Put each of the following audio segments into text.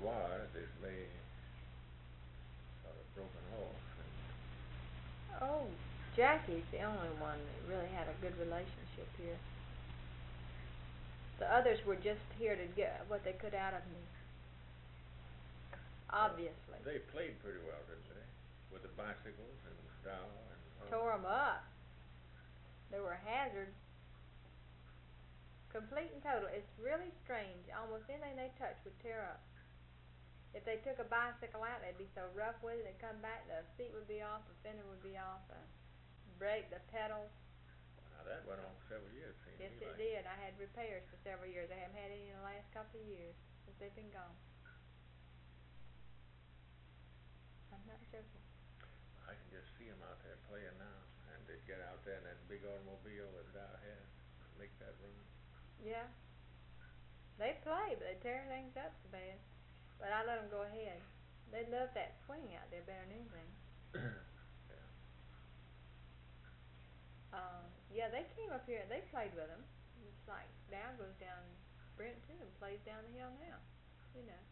was, it lay sort of broken off. Oh, Jackie's the only one that really had a good relationship here. The others were just here to get what they could out of me. Obviously. They played pretty well, didn't they? With the bicycles and Dow and... Tore them up. They were hazards. Complete and total. It's really strange. Almost anything they touched would tear up. If they took a bicycle out, they'd be so rough with it, they'd come back, the seat would be off, the fender would be off, the brake, the pedals. Now that went on for several years. Yes, it did. I had repairs for several years. I haven't had any in the last couple of years since they've been gone. I'm not joking. I can just see them out there playing now, and they'd get out there in that big automobile that Dow had, make that run. Yeah. They play, but they tear things up so bad. But I let them go ahead. They love that swing out there better than anything. Yeah, they came up here. They played with them. It's like Dow goes down Brent too and plays down the hill now. You know.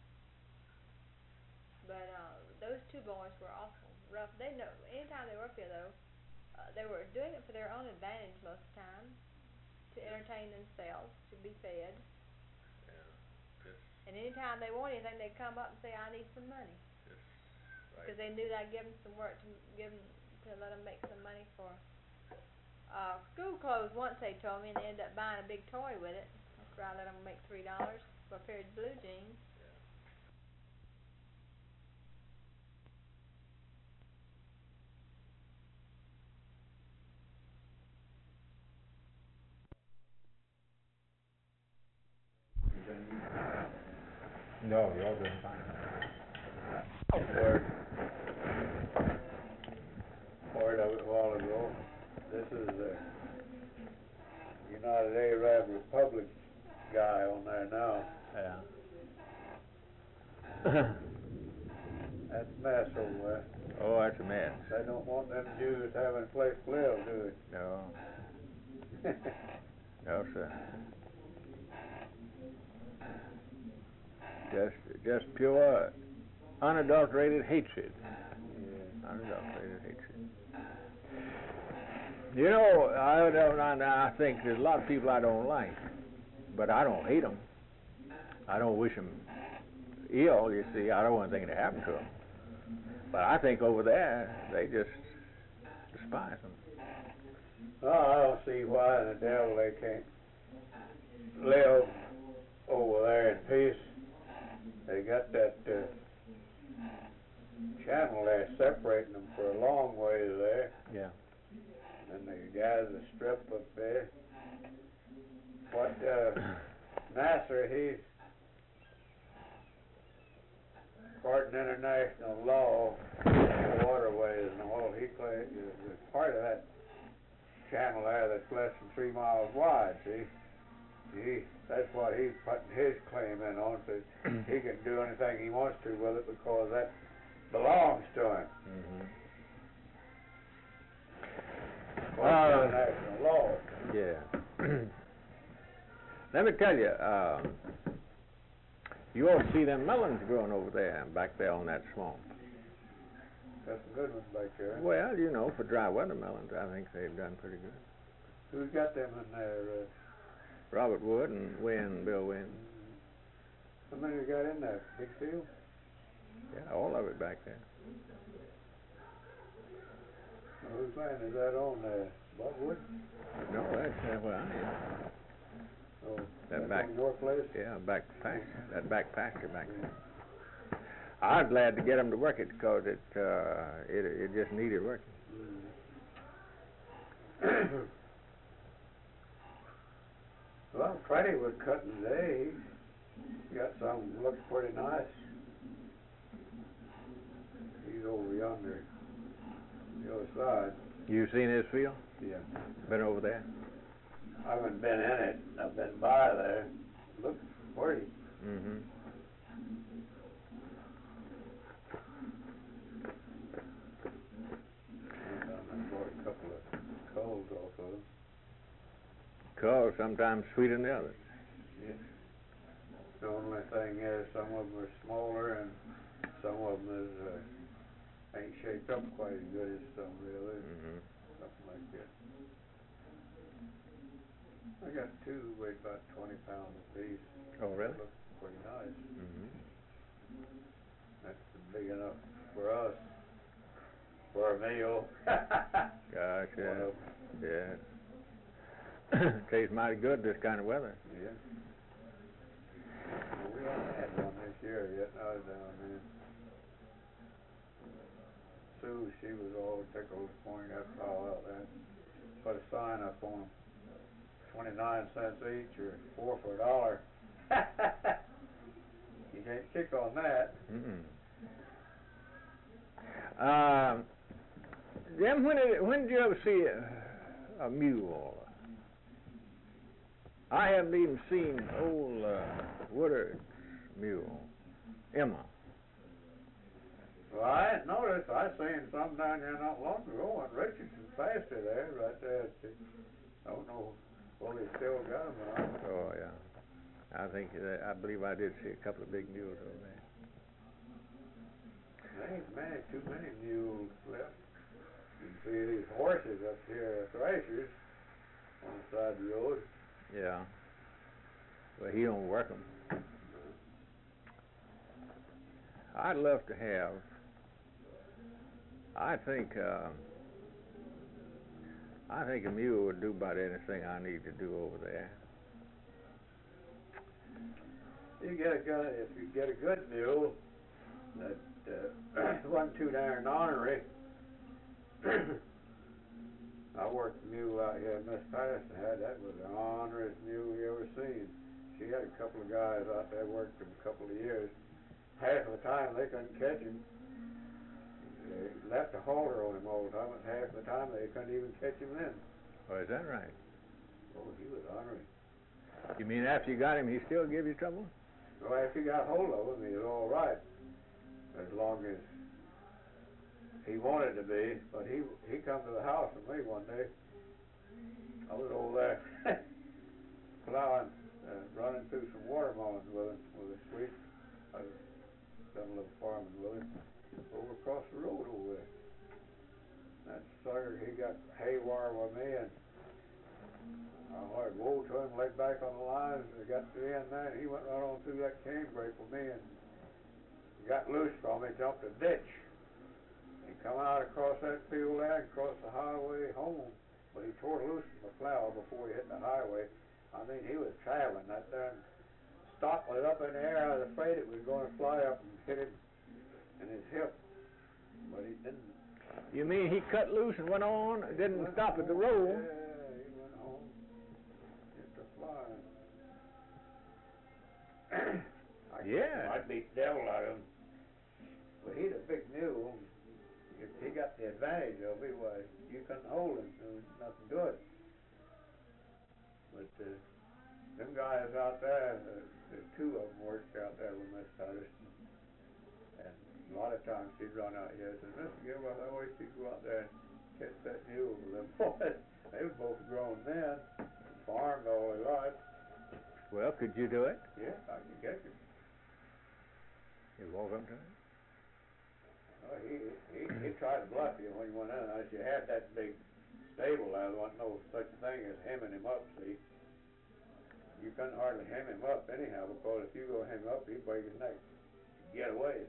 But those two boys were awful rough. They know anytime they were up here though, they were doing it for their own advantage most of the time, to entertain themselves, to be fed. Yeah. And anytime they want anything, they'd come up and say, "I need some money." Because they knew that I'd give them some work to let them make some money for school clothes. Once they told me, and they ended up buying a big toy with it. That's where I let them make $3 for a pair of blue jeans. No, you're doing fine. Part of it a while ago. This is the United Arab Republic guy on there now. Yeah. That's a mess over there. Oh, that's a mess. They don't want them Jews having a place to live, do they? No. No, sir. Just pure, unadulterated hatred. Yeah. Unadulterated hatred. You know, I think there's a lot of people I don't like, but I don't hate them. I don't wish them ill, you see. I don't want anything to happen to them. But I think over there, they just despise them. Oh, I don't see why in the devil they can't live over there in peace. They got that channel there separating them for a long way there. Yeah. And the guys that strip up there. What Nasser, he's according to international law, waterways and all, he claims is part of that channel there that's less than 3 miles wide, see? That's what he's putting his claim in on, so he can do anything he wants to with it because that belongs to him. Mm-hmm. International law. Yeah. Let me tell you, you ought to see them melons growing over there, back there on that swamp. That's a good one back there. Well, you know, for dry weather melons, I think they've done pretty good. Who's got them in there? Robert Wood and Bill Wynn. How many you got in there? Big field? Yeah, all of it back there. Now, whose land is that on there? Bob Wood? No, that's where I am. Oh, That that's back, on your place? yeah, back pasture. That back pasture back there. I'm glad to get them to work it because it just needed working. Well, Freddie was cutting today. He got some looks pretty nice. He's over yonder, the other side. You seen his field? Yeah. Been over there? I haven't been in it. I've been by there. Looks pretty. Mm-hmm. I bought a couple of culls off of them. Culls sometimes sweeter than the others. Yeah. The only thing is, some of them are smaller and some of them is, ain't shaped up quite as good as some of the others, something like that. I got two weigh about 20 pounds apiece. Oh, really? Look pretty nice. That's big enough for us, for a meal. Gotcha. Yeah. Tastes mighty good this kind of weather. Yeah. Well, we haven't had one this year yet, I was down there. Sue, she was all tickled to point that pile out there. Put a sign up on them. 29 cents each or 4 for $1. You can't kick on that. Jim, when did you ever see a mule? I haven't even seen old Woodard's mule, Emma. Well, I hadn't noticed. I seen some down here not long ago on Richardson pasture there, right there. I don't know whether they still got them or not. Oh, yeah. I believe I did see a couple of big mules over there. There ain't too many mules left. You can see these horses up here, thrashers, on the side of the road. Yeah. Well, he don't work them. I'd love to have. I think a mule would do about anything I need to do over there. If you get a good mule that wasn't too darn ornery. I worked a mule out here in Miss Patterson had. That was the orneriest mule you ever seen. She had a couple of guys out there worked him a couple of years. Half of the time they couldn't catch him. They left a halter on him all the time, and half the time they couldn't even catch him then. Oh, is that right? Oh, he was ornery. You mean after you got him, he still give you trouble? Well, after you got hold of him, he was all right, as long as he wanted to be. But he come to the house with me one day. I was over there plowing, running through some watermelons with a sweep. I was done a little farming with him over across the road over there. That sucker, he got haywire with me, and I like woe to him, laid back on the lines, and got to the end there, and he went right on through that cane brake with me, and got loose from me, jumped a ditch. He come out across that field there, and across the highway home, but he tore loose from the plow before he hit the highway. I mean, he was traveling that there, and stock was up in the air. I was afraid it was going to fly up and hit him in his hip, but he didn't. You mean he cut loose and went on, didn't stop at the road? Yeah, he went home. Just a flying. Yeah. I beat the devil out of him. But he's a big mule. If he got the advantage of it, why, you couldn't hold him. There was nothing to it. But them guys out there, the two of them worked out there with Miss Patterson. And a lot of times she'd run out here and say, Mr. Gilbert, I always used to go out there and catch that mule with them boys. They were both grown men, farmed all their life. Well, could you do it? Yeah, I could catch him. You walk up to him? Oh, he tried to bluff you when you went in. As you had that big stable there, there wasn't no such thing as hemming him up, see. You couldn't hardly hem him up anyhow, because if you go hem him up, he'd break his neck. Get away.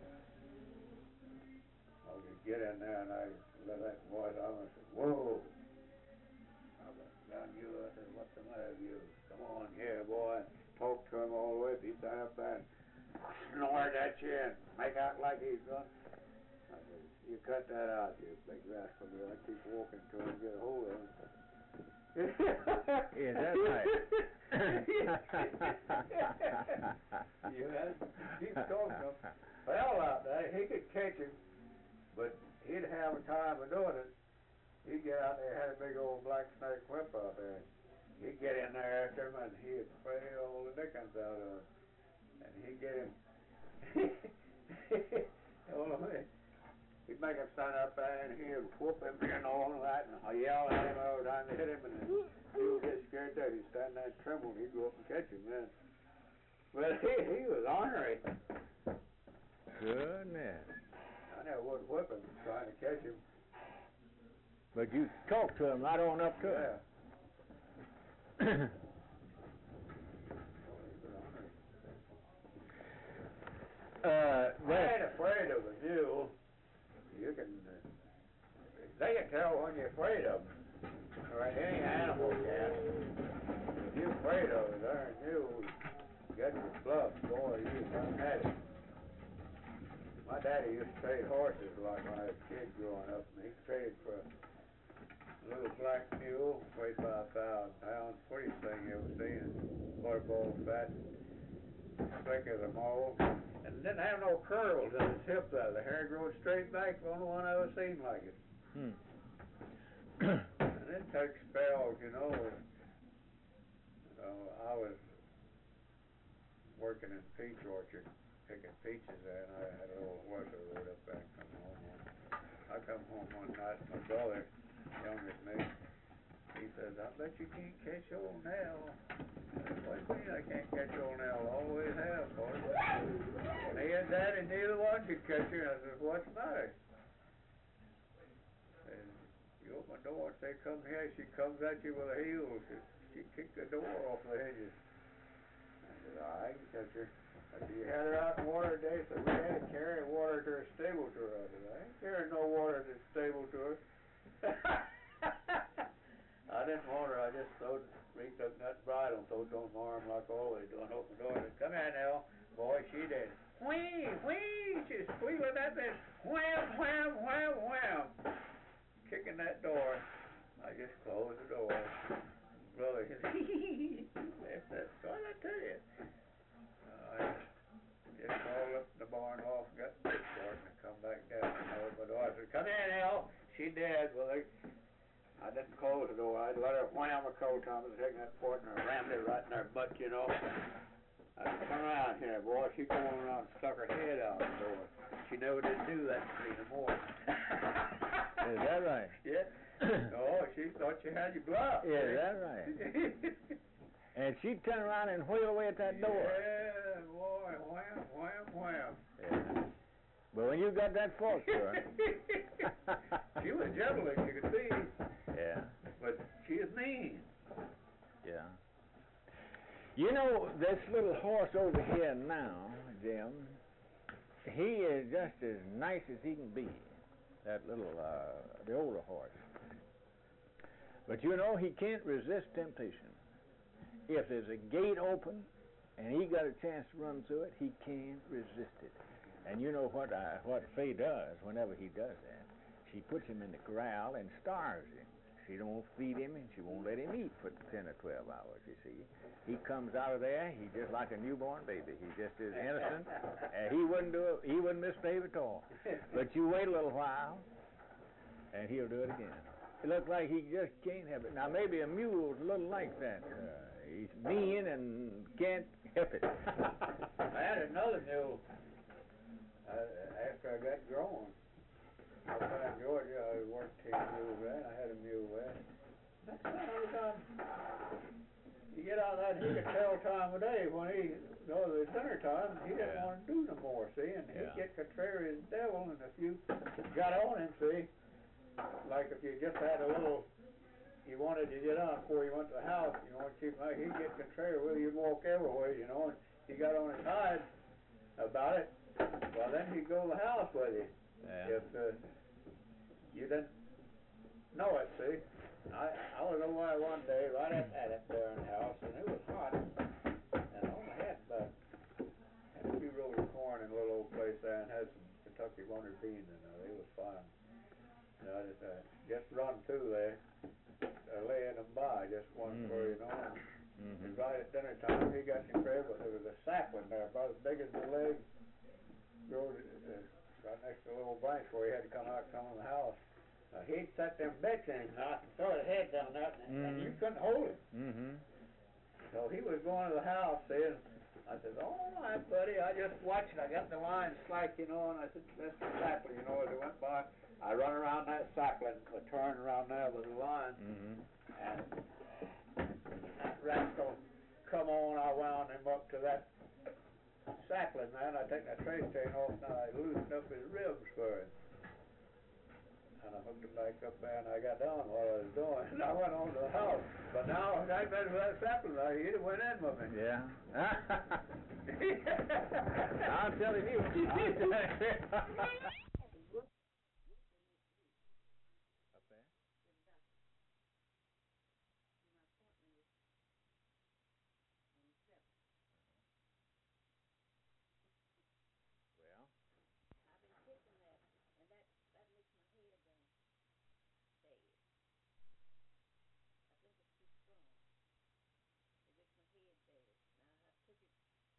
I could get in there and I let that voice out and I said, whoa. I went down you. I said, what's the matter with you? Come on here, boy. Talk to him all the way. If he stand up there and snort at you and make out like he's gone. I said, you cut that out, you big rascal. I keep walking to him and get a hold of him. Is that right? You had to keep talking to him. Well, out there, he could catch him, but he'd have a time of doing it. He'd get out there, had a big old black snake whip out there. He'd get in there after him, and he'd pray all the dickens out of him. And he'd get him. He'd make him stand up there, and he'd whoop him and all that, and I yell at him all the time to hit him, and he would get scared there. He'd stand there and tremble, and he'd go up and catch him then. But he was ornery. Goodness. I never would whip him trying to catch him. But you talk to him right on up to Yeah. him. I Well, ain't afraid of a mule. You can, they can tell when you're afraid of them. Or any animal can. If you're afraid of a darn mule, get your bluff, boy, you done had it. My daddy used to trade horses a lot when I was a kid growing up, and he traded for a little black mule, weighed about 1,000 pounds, prettiest thing you ever seen, butterball fat, slick as a mole, and didn't have no curls in his hip there. The hair growed straight back, the only one I ever seen like it. And it took spells, you know. I was working in a peach orchard, picking peaches there, and I had a little whistle road up there and come home one. I come home one night, my brother, younger than me, he says, I bet you can't catch old Nell. What do you mean I can't catch old Nell? Always have, boy. Me and Daddy, neither one could catch her. I said, what's the matter? And you open the door and say, come here. She comes at you with her heels. She kicked the door off the hinges. I said, I can catch her. I said, you had her out in water today? So we had to carry water to her stable to her. I said, I ain't carrying no water to the stable to her. I didn't want her. I just reached up that bridle and threw it on my arm like always doing. Open the door and said, come here now. Boy, she did. Whee, whee. She's squealing at that. Wham, wham, wham, wham. Kicking that door. I just closed the door. Brother, he said, that's what I tell you. I just crawled up in the barn loft and got the pitchfork and come back down and opened my door. I said, come in, Al. She did. Well, I didn't close the door. I let her wham a coat on me, taking that fork and I rammed it right in her butt, you know. I said, come around here, boy. She come on around and stuck her head out the door. She never did do that to me no more. is that right? Yeah. Oh, she thought you had your bluff. Yeah, is that right? And she'd turn around and wheel away at that door. Yeah, boy, wham, wham, wham. Yeah. But when you got that fork to her. She was gentle, as you could see. Yeah. But she is mean. Yeah. You know, this little horse over here now, Jim, he is just as nice as he can be. That little, the older horse. But you know, he can't resist temptation. If there's a gate open and he got a chance to run through it, he can't resist it. And you know what Faye does whenever he does that? She puts him in the corral and starves him. She don't feed him and she won't let him eat for 10 or 12 hours, you see. He comes out of there, he's just like a newborn baby. He's just as innocent. He wouldn't misbehave at all. But you wait a little while and he'll do it again. It looks like he just can't have it. Now maybe a mule's a little like that. He's mean and can't help it. I had another mule after I got grown. Up in Georgia, I worked 10 mules there, and I had a mule there. That's not all the time. You get out of that, he could tell time of day when he goes to dinner time, he didn't want to do no more, see? And he'd get contrary as devil, and if you got on him, see, like if you just had a little, you wanted to get on before you went to the house, you know, keep him out, he'd get contrary with you, he'd walk everywhere, you know, and he got on his hide about it, well, then he'd go to the house with you. Yeah. If you didn't know it, see. I was over there one day, right at it there in the house, and it was hot, and I only had a few rows of corn in a little old place there, and had some Kentucky wonder beans in there. They was fine. You know, I just run through there, laying them by, just one for, you know, and right at dinner time, he got the crib, but there was a sapling there, about as big as my leg, growed right next to the little branch where he had to come out and come in the house. He'd set them bits in his mouth and throw his head down there, and you couldn't hold him. So he was going to the house, see, and I said, all right, buddy, I just watched it. I got the line slack, you know, and I said, that's the sapling, you know, as it went by. I run around that sapling, I turn around there with the line, and that rascal come on, I wound him up to that sapling there, and I take that trace chain off, and I loosened up his ribs for him. And I hooked him back up there, and I got down what I was doing, and I went on to the house. But now, if I'd been for that sapling there, he'd have went in with me. Yeah. I'm telling you. I'm telling you. Up there? Well, I've been taking that, and that makes my head bad. I think it's too strong. It makes my head bad. Now I took it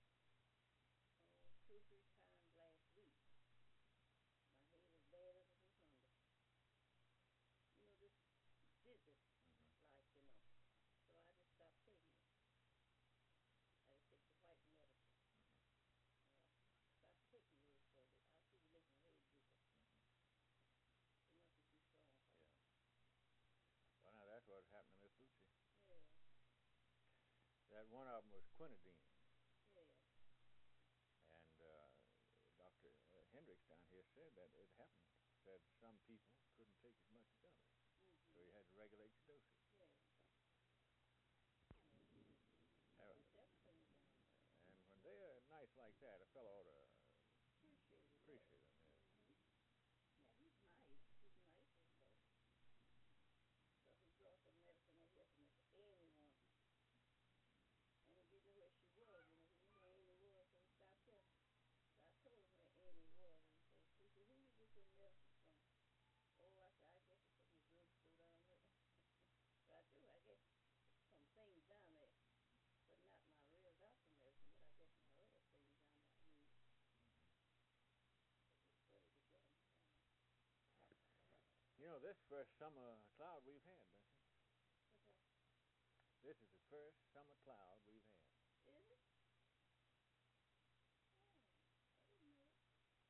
2 or 3 times last week. My head is bad as a cucumber. You know, just dizzy, like, you know. So I just stopped taking it. I just take the white medicine. Stop taking yours because I see you make my head dizzy. It must be too strong for you. yeah. Well, now that's what happened to Miss Lucy. Yeah. That one of them was quinidine. Yeah. And Dr. Hendricks down here said that it happened. Said some people couldn't take as much as others. So you had to regulate your dosage. Yeah. And when they're nice like that, a fellow ought to appreciate them. Yeah. Yeah, he's nice. He's nice as well. So he brought some medicine over here for Miss Amy once. And he didn't know where she was. You know, he knew where Amy was, so he stopped here. So I told him where Amy was, and he said, who you get your medicine from? Oh, I said, I guess it's from the drugstore down there. So I do, I get some things down there, but not my real doctor medicine, but I get my other things down there I need. It's better to get them from me. You know, this first summer cloud we've had, Bessie. What's that? This is the first summer cloud we've had. Is it? Oh, I didn't know it.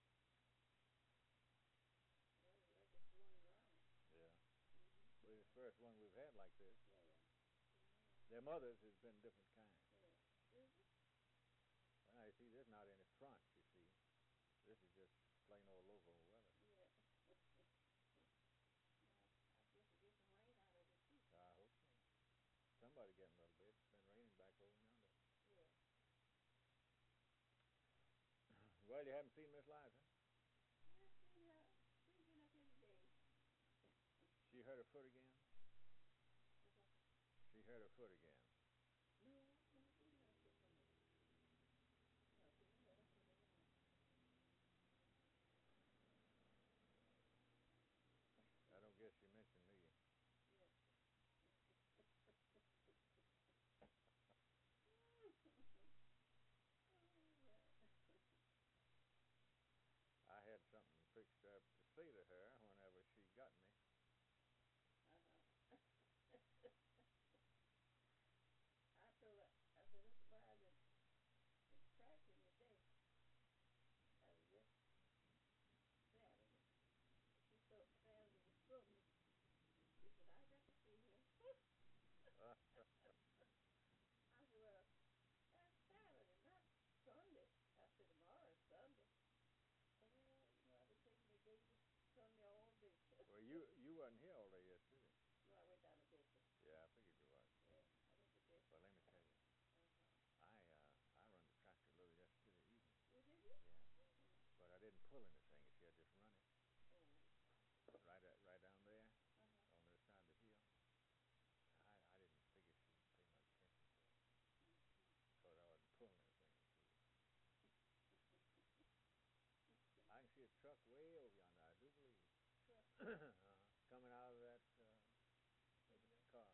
Well, it's like it's going around. Yeah. Well, it's the first one we've had like this. Yeah. Them others has been different kinds. Yeah. Is it? Well, now, you see, this is not any front, you see. This is just plain old local weather. Yeah. I guess we'll get some rain out of it, too. I hope so. Somebody getting a little bit. It's been raining back over yonder. Yeah. Well, you haven't seen Miss Liza? I've seen her. She's been up here today. She hurt her foot again? What's that? She hurt her foot again. No, I haven't seen her up here today. No, she didn't hurt her foot again. I don't guess she mentioned me. Yes. I had something fixed up to say to her whenever she got me. I told her, I said, Mr. Biden is cracking today. That was just Saturday. She thought Saturday was Sunday. She said, I got to see him. I said, well, that's Saturday, not Sunday. I said, tomorrow is Sunday. Oh, you know, I've been taking the day to Sunday all day. Well, you wasn't here all day yesterday. No, I went down to Bedford. Yeah, I figured you was. Yeah, I went to Bedford. Well, let me tell you. I run the tractor a little yesterday evening. Oh, did you? Yeah. But I didn't pull anything. You see, I just run it. Oh. Right down there Uh-huh. on the side of the hill. I didn't figure she'd pay much attention to it. Because I wasn't pulling anything to it. I can see a truck way over yonder, I do believe. Truck? Coming out of that car.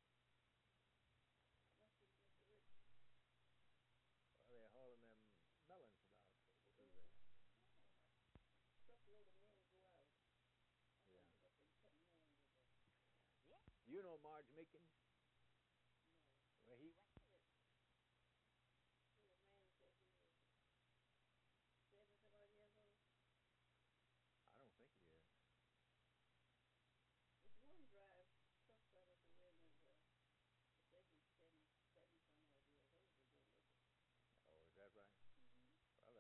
Must be Mr. Rich. Well, they're hauling them melons about through there. Truckload of men go out. Yeah. Up and cutting melons with us. You know Marge Mickens? No. Well, he... The man said he was 70-some years old. I don't think he is. This one drives trucks out of the Wilderness. He said he's 77-some years old. They go with it. Oh, is that right? Mm-hmm. Well,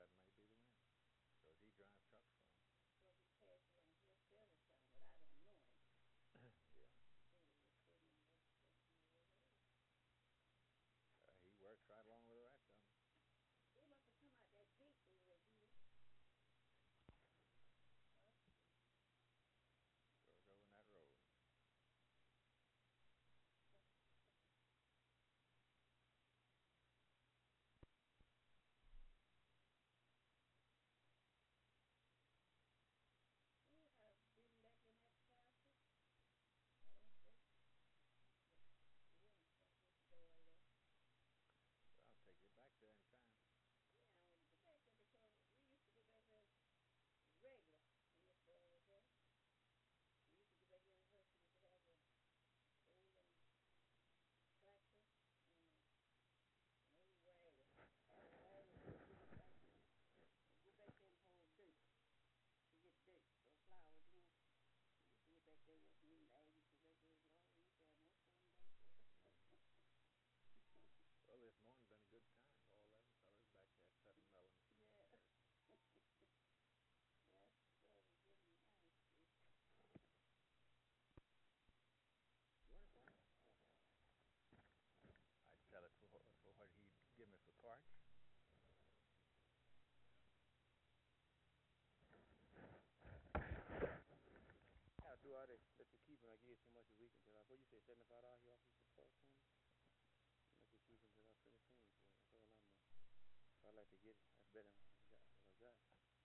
What you say, $75 he offers the park for me? Let me keep him till I finish paying for it. That's all I know. I'd like to get it. That's better than what I got.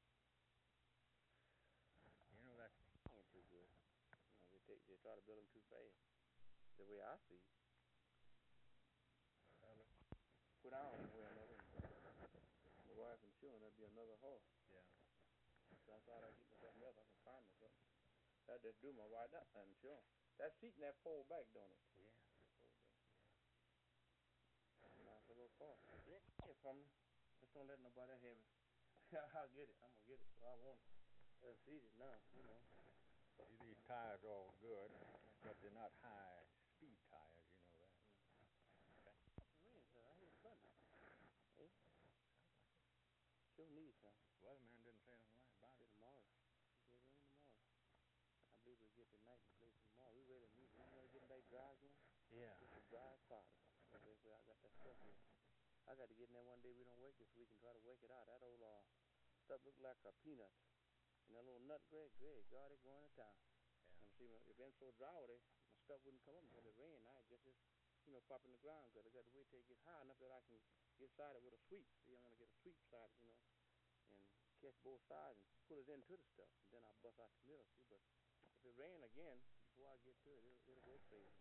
You know, that's Ain't too good. You know, they try to build them too fast. The way I see it. Put on one way or another. My wife and children, that'd be another horse. yeah. So I thought I'd get me something else. I can find me something. That just do my wife that and children. That seat and that fold back, don't it? Yeah. Fold back. Nice little car. Yeah, from me. Just don't let nobody have it. I'll get it. I'm gonna get it. Well, I want it. Let's see it now, you know. See, these tires are all good, but they're not high speed tires, you know that. Rain, sir. I hear it thunder. Hey? Sure need some. Weatherman didn't say anything about it. Tomorrow. It's gonna rain tomorrow. I believe we'll get tonight and play tomorrow. We ready to meet. We ready to get back dry again. Yeah. It's a dry spot. That's where I got that stuff here. I got to get in there one day. We don't work this week and try to work it out. That old stuff look like peanuts. And that little nut Greg, God, it's going to town. Yeah. And see, it's been so dry over there, my stuff wouldn't come up until it rained. I just pop in the ground because I got to wait till it gets high enough that I can get sided with a sweep. See, I want to get a sweep sided, and catch both sides and pull it into the stuff. And then I'll bust out the middle, see. But if it rain again, before I get to it, it'll go crazy.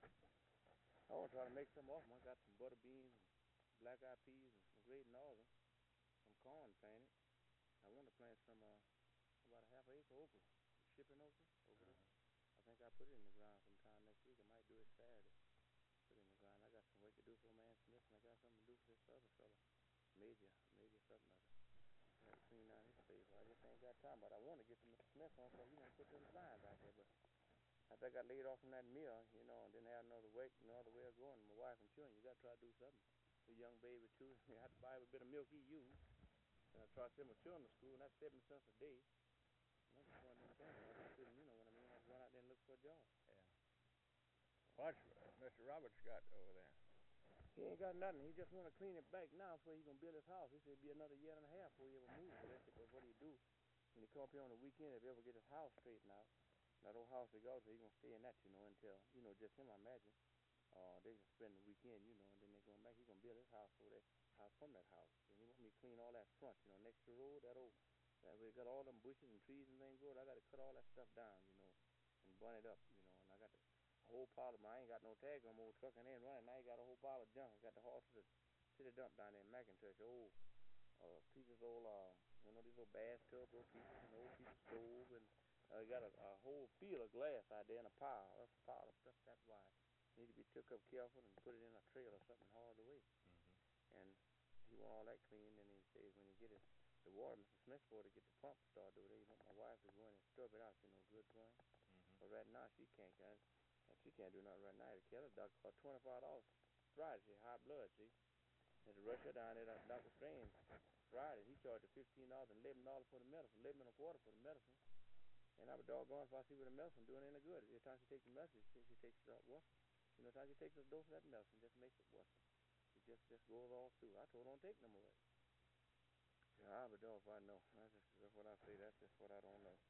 I want to try to make some off them. I got some butter beans and black-eyed peas and some great northern, some corn planted. I want to plant some, about a half acre okra, shipping okra over there. I think I'll put it in the ground sometime next week. I might do it Saturday. Put it in the ground. I got some work to do for Man Smith, and I got something to do for this other fella. Major something other. I got to clean out his face. Well, I just ain't got time, but I want to get to Mr. Smith on so he done put them signs out there. But after I got laid off from that mill, and didn't have another way, no other way of going, my wife and children, you got to try to do something. The young baby, too, you have to buy a bit of milk he used. And I try to send my children to school, and that's 70 cents a day. And I just want them things. I just couldn't, what I mean? I run out there and look for a job. Yeah. What's Mr. Roberts got over there? He ain't got nothing. He just want to clean it back now before he gonna build his house. He said it'd be another year and a half before he ever move. But I said, but what do you do when he come up here on the weekend? If he ever get his house straightened out, that old house they go to, he gonna stay in that, until just him, I imagine. They can spend the weekend, and then they going back. He gonna build his house over there, house from that house. And he want me to clean all that front, next to the road, that we got all them bushes and trees and things growing. I got to cut all that stuff down, and burn it up, and I got a whole pile of. I ain't got no tag on my old truck and ain't running. Now I got a whole pile of junk. I got the haul to the dump down there in McIntosh. Old pieces, old these old bath tubs, old pieces, and old piece of stove, and I got a whole field of glass out there in a pile. That's a pile of stuff that wide. Need to be took up careful and put it in a trailer or something hauled away. And he want all that cleaned, and he says when he get the water, Mr. Smith for to get the pump started over there. He want my wife to go in and scrub it out, good going. But right now she can't, and she can't do nothing right now. The Keller doctor cost $25 Friday. She high blood, see. Had to rush her down there to Dr. Strange Friday. He charged her $15 and $11 for the medicine, $11.25 for the medicine. And I was doggone if I see what the medicine doing any good. Every time she takes the medicine, she takes it up worse. Every time she takes a dose of that medicine, it just makes it worse. It just goes all through. I told her don't take no more. Yeah, I would know if I know. That's what I say. That's just what I don't know.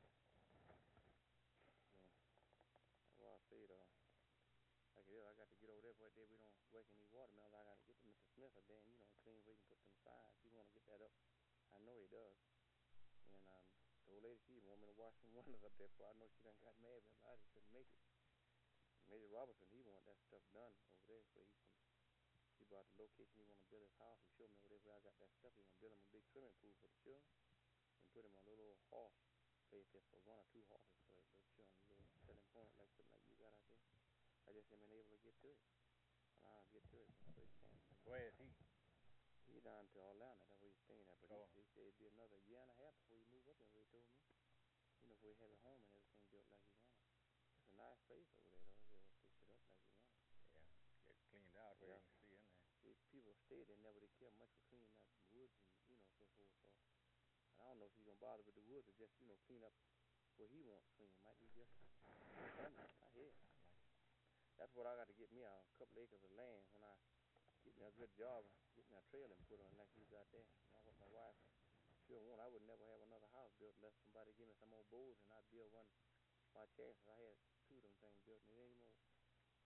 That's what I say, though. Like it is, I got to get over there for a day. We don't work any watermelons. I got to get to Mr. Smith a day and, clean where he can put them sides. He want to get that up. I know he does. And the old lady, she want me to wash some windows up there for. I know she done got mad about it. Couldn't make it. Major Robertson, he want that stuff done over there so he brought the location. He want to build his house. He showed me over there where I got that stuff. He want to build him a big swimming pool for the children and put him a little horse place there for 1 or 2 horses for the children. A little selling point like something like you got out there. I just haven't been able to get to it. And I'll get to it when I first can. Where is he? He down to Atlanta. That's where he's staying at. But he said it'd be another year and a half before he move up there, he told me. Before he have a home and everything built like he wanted. It's a nice place over there, though. They'll fix it up like he wanted. Yeah, get cleaned out where you can see in there. See, people stay there, never they care much for cleaning up woods and, so forth. So, and I don't know if he's going to bother with the woods or just, clean up what he wants clean. It might be just something. I hear it. That's what I got to get me, a couple acres of land when I get me a good job, get me a trailer and put on like he's got there. That's what my wife sure want. I would never have another house built unless somebody give me some more boards and I'd build one. My chances, I had 2 of them things built and it ain't more.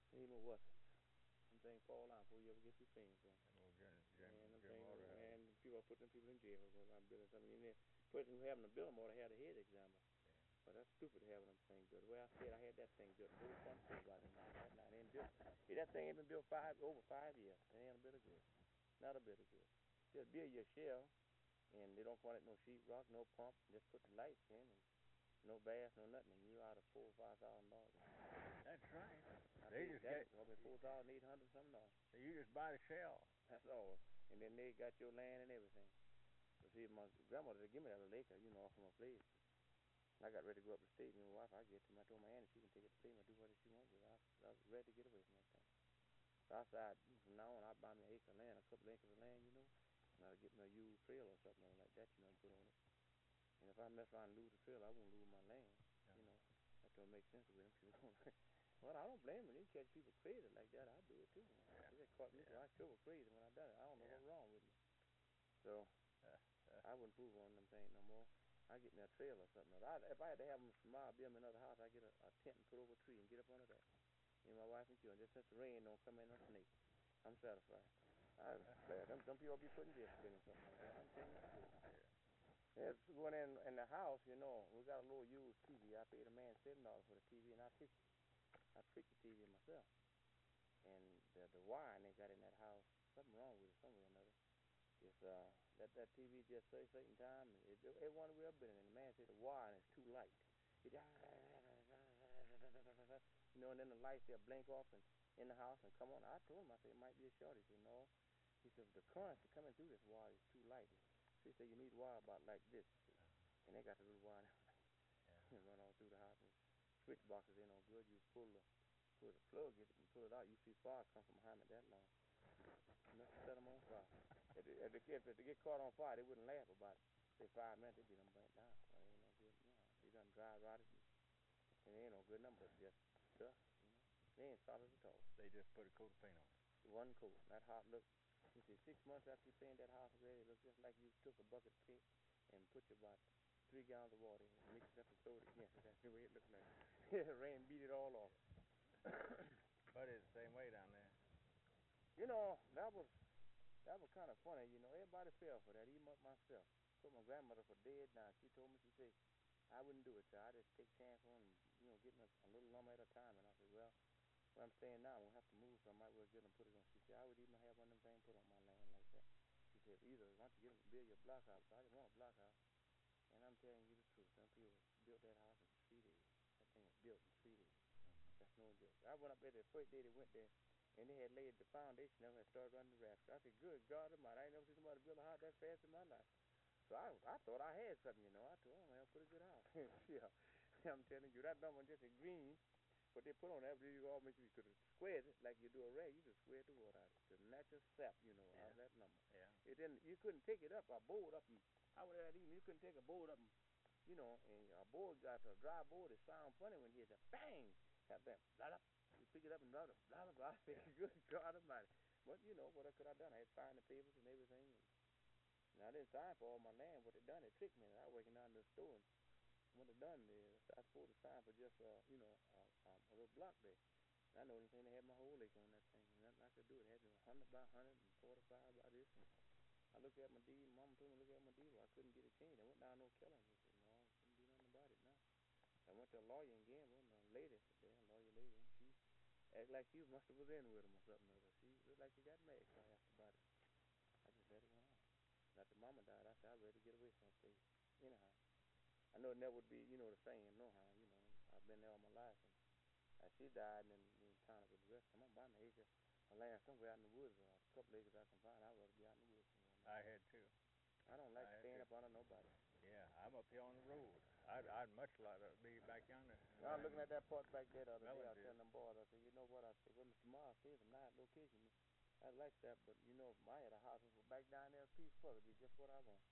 Even what's it? Them things fall out before you ever get your fingers on. Them old And them Jim things, Water. and people are putting them people in jail for building something. And the person who having to build them ought to have the head examined. Yeah. But that's stupid having them things built. Well, I said I had that thing built. The whole front door about it. It ain't built. See, that thing ain't been built over 5 years. It ain't a bit of good. Not a bit of good. Just build your shell, and they don't call it no sheetrock, no pump. Just put the lights in, and no bass, no nothing, and you're out of $4,000 or $5,000. That's right. I They think just get. $4,800 something dollars. You just buy the shell. That's all. And then they got your land and everything. But see, my grandmother, they give me that little acre, off of my place. I got ready to go up the state, and my wife, I told my auntie she can take it to Payment, do whatever she wants with it. I was ready to get away from that thing. So I said, from now on, I'll buy me an acre of land, a couple acres of land, and I'll get me a used trail or something like that, and put on it. And if I mess around and lose the trail, I won't lose my land, That don't make sense with them people. Well, I don't blame them. You catch people crazy like that, I'd do it too. Yeah. They just caught me, so I sure was crazy when I done it. I don't know what's wrong with me. So, I wouldn't fool on them things no more. I get me a trail or something. If I had to have them tomorrow, build me another house, I'd get a tent and put over a tree and get up under that. Me and my wife and children, just since the rain don't come in on snake. I'm satisfied. I'm glad. Them people be putting jail for doing something like that. I'm telling you. Yeah, it's going in the house, we got a little used TV. I paid a man $7 for the TV, and I fixed the TV myself. And the wiring they got in that house, something wrong with it somewhere or another. It's that TV just say certain time, and it wasn't real bit, and the man said the wiring is too light. It, and then the lights they'll blink off and in the house and come on. I told him, I said it might be a short. He said no. He said the current coming through this wire is too light. He said you need wire about like this, and they got the little wire and run all through the house. And switch boxes ain't no good. You pull the plug in it and pull it out. You see fire come from behind it that long. Enough to set them on fire. If they get caught on fire, they wouldn't laugh about it. Say 5 minutes, they'd be them burnt down. Well, ain't no good. They done dry rotted, and they ain't no good number. Just dust. They ain't solid at all. They just put a coat of paint on it. One coat. That house look. You see, 6 months after you paint that house already, it looks just like you took a bucket of paint and put about 3 gallons of water in it, mix it up and throw it again. That's the way it looked like. Rain beat it all off. But it's the same way down there. That was kind of funny. Everybody fell for that, even myself. Put my grandmother for dead now. She told me, she said, I wouldn't do it, so I just take chance on and, get me a little lumber at a time. And I said, well, where I'm staying now, I'm going to have to move, so I might well get them put it on. She said, I would even have one of them things put on my land like that. She said, either why don't you build your block house. So I didn't want a block house. And I'm telling you the truth. Some people built that house in 3 days. That thing was built in 3 days. That's no joke. I went up there the first day they went there, and they had laid the foundation up and started running the rafter. I said, good God Almighty, I ain't never seen somebody build a house that fast in my life. So I thought I had something, I told them, man, put a good house. Yeah, I'm telling you, that number just a green. What they put on that, you all make sure you could square it like you do a rag. You just square the water out. The natural sap, out of that number. Yeah. You couldn't take it up or board up. And how would that even? You couldn't take a board up and, and a board got a dry board. It sound funny when you hear that bang. Have that, blah, blah. You pick it up and blah, blah, blah, blah. I said, good God Almighty. But, what could I done? I had signed the papers and everything. And I didn't sign for all my land. What they done, they tricked me. I was working down in the store, and what they done is I was supposed to sign for just, a little block there. And I know anything, they had my whole acre on that thing. And nothing I could do. It had to be 100 by 100 and 45 by this. And I looked at my deed. Mama told me to look at my deed. Well, I couldn't get it changed. I went down no killing. He said, no, couldn't do nothing about it now. I went to a lawyer in Gamble, and a lady there, a lawyer lady, and she acted like she must have was in with him or something or other. She looked like she got mad, so I asked about it. I just let it go on. After Mama died, I said, I'm ready to get away from that place. Anyhow, I know it never would be, the same, no how, I've been there all my life, and as she died, and then kind of with the rest, I'm going to buy me acre of land somewhere out in the woods, or a couple acres I can find. I'd rather be out in the woods somewhere. I had too. I don't like staying up under nobody. Yeah, I'm up here on the road. I'd much rather be back yonder. I was looking at that part back there the other day. I was Relative. telling them boys, I said, you know what? I said, well, Mr. Morris says a nice location. I like that, but if I had a house back down there, peaceful, it'd be just what I want.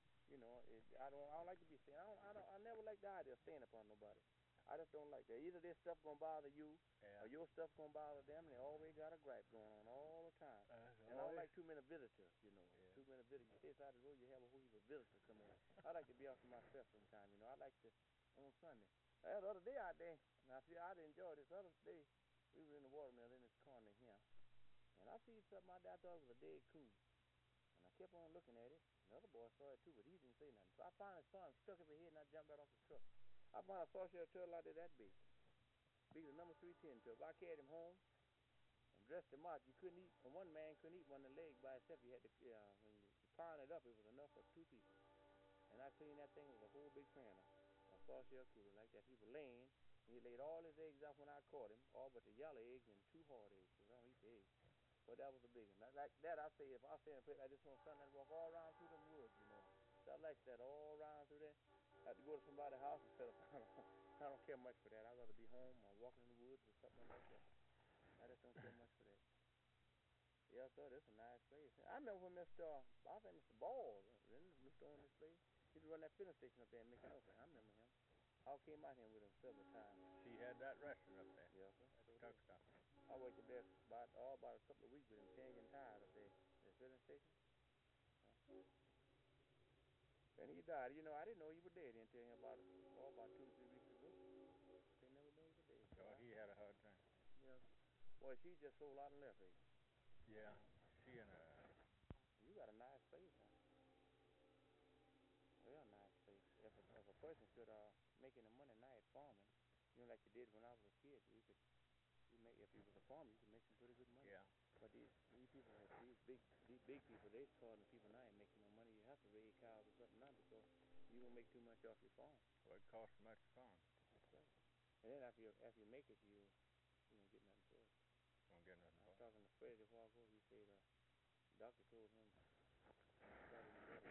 I don't like to be staying. I never like the idea of staying upon nobody. I just don't like that. Either this stuff gonna bother you, or your stuff gonna bother them, and they always got a gripe going on all the time. And I don't like too many visitors, Yeah. Too many visitors. You stay aside the road, you have a whole heap of visitors come in. I like to be out for myself sometime, I like to, on Sunday. The other day out there, now see, I'd enjoy this other day. we were in the watermill in this corner here, and I see something out there. I thought it was a dead coon. And I kept on looking at it. And the other boy saw it too, but he didn't say nothing. So I finally saw him, stuck his head, and I jumped right off the truck. I found a sawshell turtle out there that big. Big as a number 310 turtle. I carried him home and dressed him out. You couldn't eat, and one man couldn't eat one of the legs by itself. You had to, when you pound it up, it was enough for 2 people. And I cleaned that thing with a whole big pan of sawshell cooler like that. He was laying, and he laid all his eggs out when I caught him, all but the yellow eggs and 2 hard eggs, because I don't eat the eggs. But that was a big one. Like that, I say, if I stay in a place, I just want something that walk all around through them woods, you know. So I like that all around through there. I have to go to somebody's house and set up. I don't care much for that. I'd rather be home or walking in the woods or something like that. I just don't care much for that. Yeah, sir, this is a nice place. I remember when Mr. Ball, Mr. on this place, he used to run that filling station up there in McAllen. I remember him. I came out here with him several times. She had that restaurant up there. Yeah, sir. At the truck stop. I worked up there about a couple of weeks with him, changing tires up there at the filling station. And he died. You know, I didn't know he was dead until about 2 or 3 weeks ago. They never knew he was dead. Oh, he had a hard time. Yeah. Boy, she just sold out and left here. Yeah, she and You got a nice place, huh? Real nice place. If a person could make any money now at farming, you know, like you did when I was a kid, if you was a farmer, you could make some pretty good money. yeah. But these people, these big people, they calling the people now ain't making no money. You have to raise cows or something now because you won't make too much off your farm. Well, it costs much to farm. That's right. And then after you make it, you won't get nothing for it. Don't get nothing I was for it. talking to Freddie a while ago. He said the doctor told him started in the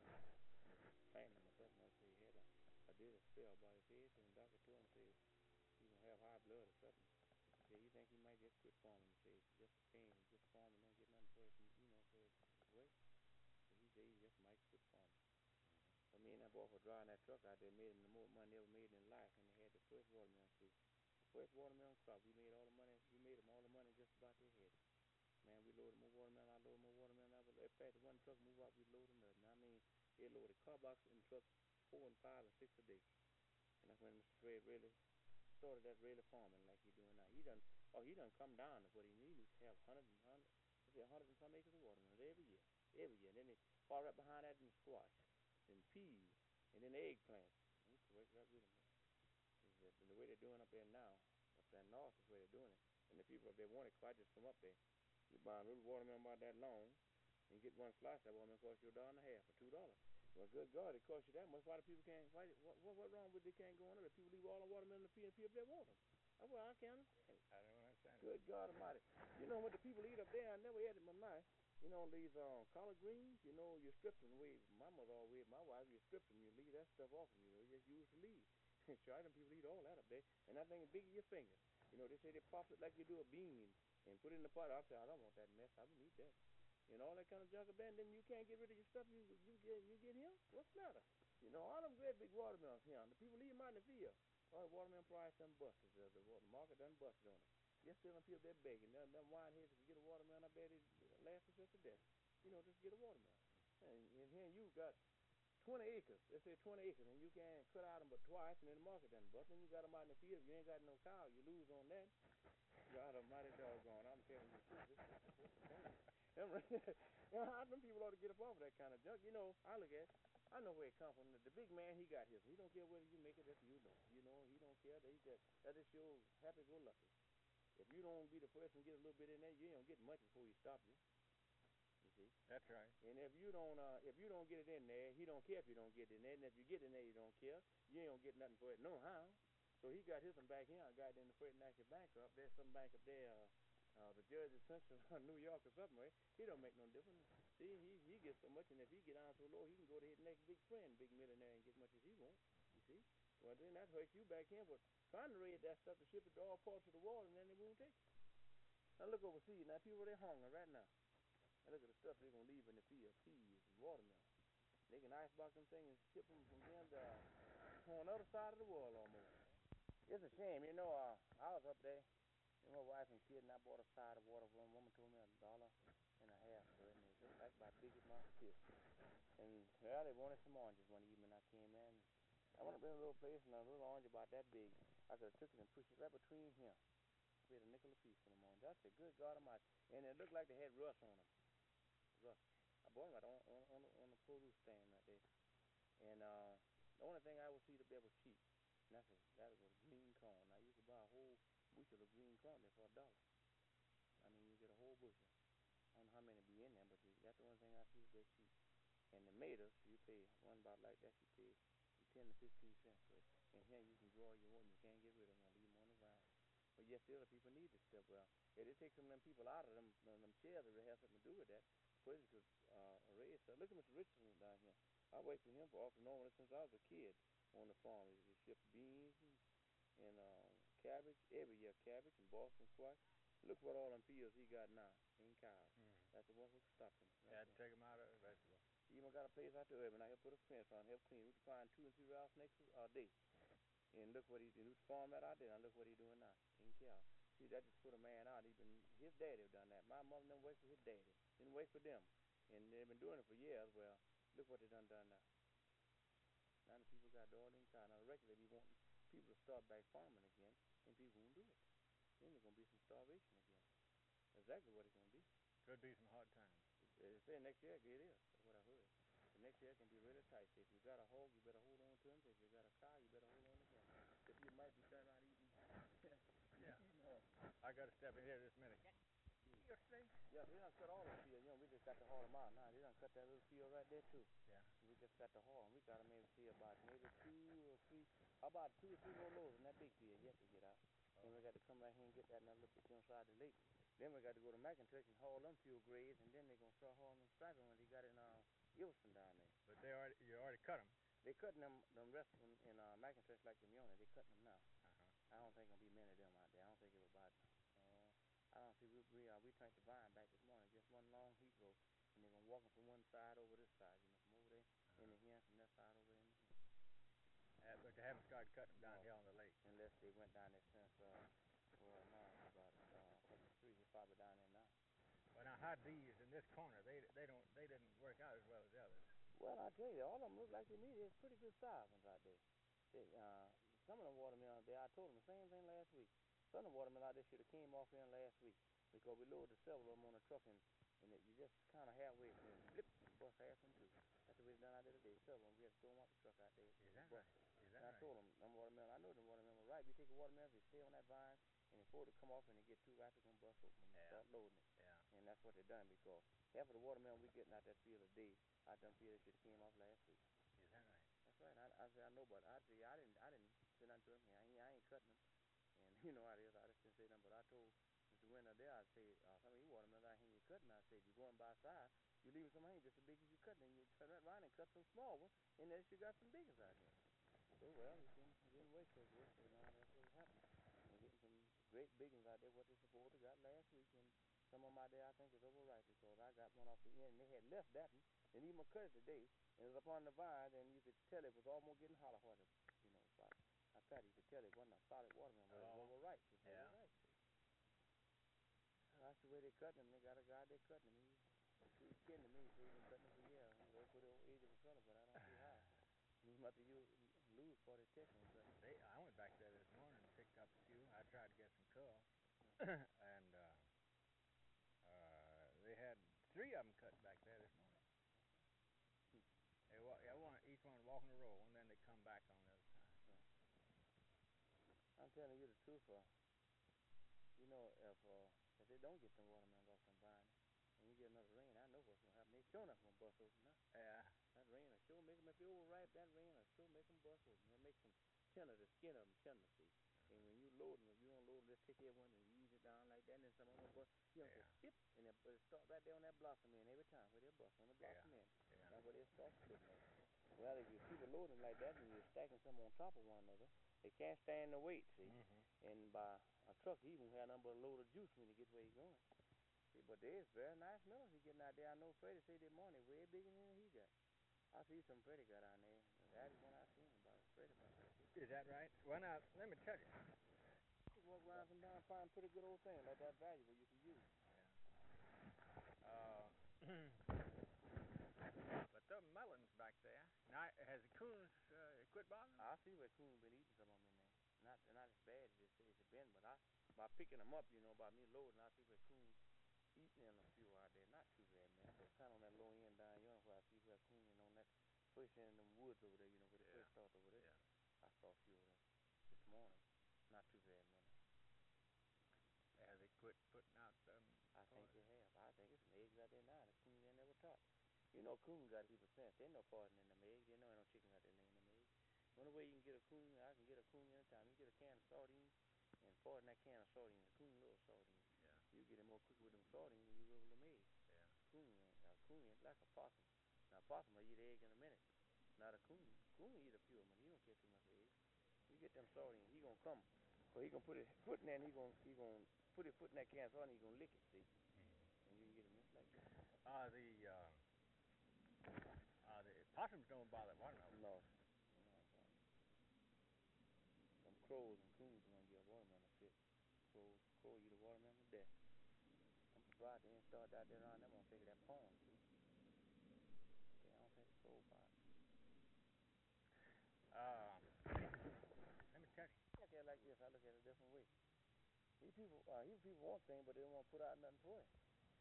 planting or something. I said he had a spell by his head, and the doctor told him, said he's gonna have high blood or something. He said he think he might just quit farming. He said just the pain, just farming, don't get nothing for it, for his weight. So he said he just might quit farming. But me and that boy for driving that truck out there made him the most money he ever made in life, and they had the first watermelon tree. The first watermelon crop, we made all the money. We made them all the money just about they had it. Man, we loaded more watermelon. I loaded more watermelon. In fact, one truck move out, we loaded nothing. I mean, they loaded car box in trucks 4 and 5 and 6 a day. And that's when Mr. Fred really started that really farming like he doing now. He done come down to what he needs to have 100 and some acres of watermelon every year. And then they fall right behind that in squash, and peas, and then eggplants. He works right with them. And the way they're doing up there now, up there north is the way they're doing it. And the people, if they want it, quite just come up there. You buy a little watermelon about that long, and you get one slice. That watermelon costs you $1.50 or $2. Well, good God, it costs you that much. Why the people can't? Why? What wrong with they can't go on there? The people leave all the watermelon in the pea, and people they want them. That's why I can't understand. I don't understand. Good God Almighty! You know what the people eat up there? I never ate it in my life. You know these collard greens. You know you strip them the way my mother always. My wife, you strip them, you leave that stuff off them. You know, you just use the leaves. Sure, them people eat all that up there, and that thing is big as your finger. You know, they say they pop it like you do a bean and put it in the pot. I say I don't want that mess. I wouldn't eat that. And all that kind of junk up there, and then you can't get rid of your stuff. You get him. What's the matter? You know, all them great big watermelons here. The people leave them out in the field. All the watermelon price done busted. The market done busted on it. You're still people they're begging. Them wineheads, if you get a watermelon, I bet they laugh themselves to death. You know, just get a watermelon. And here you got 20 acres. They say 20 acres, and you can't cut out them but twice, and then the market done busted. Then you got them out in the field. If you ain't got no cow, you lose on that. God Almighty doggone. I'm telling you, this is them people ought to get up off of that kind of junk. You know, I look at it. I know where it comes from. The big man, he got his. He don't care whether you make it if you don't. You know, he don't care. That is your happy-go-lucky. If you don't be the person to get a little bit in there, you don't get much before he stop you. You see? That's right. And if you don't get it in there, he don't care if you don't get it in there. And if you get in there, you don't care. You don't get nothing for it no how. So he got his one back here. I got it in the First National Bank up there. Some bank up there. The Jersey Central, New York or something, right? He don't make no difference. See, he gets so much, and if he get down so low, he can go to his next big friend, big millionaire, and get much as he wants. You see? Well, then that hurts you back here for trying to raise that stuff to ship it to all parts of the world, and then they won't take it. Now look overseas. Now people, they're hungry right now. Now look at the stuff they're going to leave in the field, peas and watermelon. They can icebox them things and ship them from here to on the other side of the world almost. It's a shame. You know, I was up there. And my wife and kid, and I bought a side of water. One woman told me $1.50 for it, and it was just like about big as my fist. And well, they wanted some oranges one evening. I came in. I went up in a little place, and a little orange about that big. I could have took it and pushed it right between here. paid a nickel apiece for them on. I said, good God Almighty. And it looked like they had rust on them. Rust. I bought them right on the produce stand right there. And the only thing I would see the bed was cheap. And I said, that was green corn. I used to buy a whole bushel of green corn there for $1. I mean, you get a whole bushel. I don't know how many be in there, but that's the only thing I see the bed cheap. And the tomatoes, you pay one bottle like that, you pay 10 to 15 cents for it. And here you can draw your own. You can't get rid of them. Leave them on the vine. But yet still the people need this stuff. Well, it takes some of them people out of them chairs that have something to do with that. Places could raise stuff. Look at Mr. Richardson down here. I worked with him for off and on since I was a kid on the farm. He shipped beans and cabbage every year, cabbage and Boston squash. Look what all them fields he got now in cows. That's the one who stopped him. Had to take them out of the vegetables. He even got a place out there, and I helped put a fence on, help clean. We could find 2 and 3 rattlesnakes a day. And look what he's doing. He farmed that out there, and look what he's doing now in cows. See, that just put a man out. His daddy have done that. My mother didn't wait for his daddy. Didn't wait for them. And they've been doing it for years. Well, look what they done now. Now the people got all in cows. Now the record they be wanting people to start back farming again, and people won't do it. Then there's going to be some starvation again. Exactly what it's going to be. Could be some hard times. They say next year it is. That's what I heard. The next year it's going to be really tight. If you got a hog, you better hold on to him. If you got a cow, you better hold on to him. If you might be turning out eating. Yeah. I got to step in here this minute. Yeah, they done cut all the field. You know, we just got to haul them out now. They done cut that little field right there too. Yeah. We just got to haul them. We got to maybe see about maybe 2 or 3, about 2 or 3 more loads in that big field yet to get out. Then we got to come right here and get that another little bit on the side of the lake. Then we got to go to McIntosh and haul them fuel grades, and then they're going to start hauling them striping when they got in Ilson down there. But you already cut them. They cutting them rest in McIntosh like the Miona. They cutting them now. I don't think there'll be many of them out there. I don't think it was about, I don't see, we turned the vine back this morning, just one long heat row, and they're going to walk them from one side over this side, from over there into here, from that side over into here. But they haven't started cutting them down here on the lake. Unless they went down there since, now it's about up the street. They're probably down there now. Well, now how these in this corner, they didn't work out as well as the others. Well, I tell you, all of them look like to me they're pretty good sized ones out there. Some of them watermelons there, I told them the same thing last week. Some of the watermelons out there should have came off in last week because we loaded several of them on a truck and you just kind of halfway and blip and bust half in two. That's the way it's done out there today. Several of them, we had to throw them off the truck out there. Is that right? Is that and right? I told them, I know them watermelons were right. We take a watermelon, they stay on that vine, and before they come off and they get too ripe, they're going to bust open and start loading it. Yeah. And that's what they done because half of the watermelon we getting out that field a day, out them fields should have came off last week. Is that right? That's right. I said I know, but I say I didn't say nothing to him. I ain't cutting them, and you know how it is. I just didn't say nothing. But I told Mr. Winter there, I say some of you watermelons out here you're cutting. I said you're going by side, you leaving some here just as big as you cutting, and you turn that around and cut some small ones, and then you got some big ones out here. So well, you didn't wait so good. So now that's what's happening. We're getting some great big ones out there. What they supposed to got last week, and some of them out there I think is overripe because I got one off the end and they had left that one. Didn't even cut it today. It was up on the vine, and you could tell it was almost getting hollow. What it, but I thought you could tell it wasn't a solid watermelon, but it was overripe. It was overripe. That's the way they cut them. They got a guy they cutting them. He's kidding to me. He's been cutting them for years. He's over for the old age of a fella, but I don't see how. He must have lose for the technical. I went back there this morning and picked up a few. I tried to get some curls, and they had 3 of them cut back there this morning. Each one walking the row, and then they come back on the other side. I'm telling you the truth. If they don't get them watermelons off them vines, and you get another rain, I know what's going to happen. They sure enough going to bust open now. Yeah. That rain will sure make them, if they overripe, that rain will sure make them bust open. It makes them tender, the skin of them tender, see. And when you load them, if you don't load them, just take every one and ease it down like that, and then some of them will bust. You know, spit, and they'll start right there on that blossom end every time where they'll bust on the blossom end. That's where they'll start splitting at. Well, if you keep it loading like that and you're stacking some on top of one another, they can't stand the weight, see. And by a truck, he won't have nothing but a load of juice when he gets where he's going. See, but there's very nice melons he getting out there. I know Freddie said this morning way bigger than he got. I see some Freddie got on there. That is one I seen about Freddie. Is that right? Well, now, let me tell you. You walk around and down and find pretty good old thing like that valuable you can use. But the melons back there. Now, has the coons quit bothering them? I see where coons been eating some of them in there. Not as bad as it's been, but by picking them up, by me loading, I see where coon eating in a few out there. Not too bad, man. But kind of on that low end down yonder where I see where coon, on that first end of them woods over there, where they first start over there. Yeah. I saw a few of them this morning. Not too bad, man. Has it quit putting out them? I think they have. I think it's some eggs out there now. The coon they never taught. Coon got people sense. They no poison in them eggs. They know ain't no chicken out there laying them eggs. The only way you can get a coon, I can get a coon anytime. You get a can of sardines and poison that can of sardines. The coon loves sardines. Yeah. You get it more quick with them sardines than you will with them eggs. Yeah. Coon ain't like a possum. Now a possum will eat an egg in a minute. Not a coon. Coon will eat a few of them. He don't care too much for eggs. You get them sardines, he gonna come. So he gonna put his foot in there and he gonna put his foot in that can of sardines, he gonna lick it, see? And you can get him just like that. The possums don't bother watermelon. No. Them crows and coons are gonna get a watermelon fit. Crow eat a watermelon to death. I'm surprised they didn't start out there around them on figure that pond, see? Okay, I don't think the crow bite. Let me tell you. I look at it like this, I look at it a different way. These people want things, but they don't want to put out nothing for it.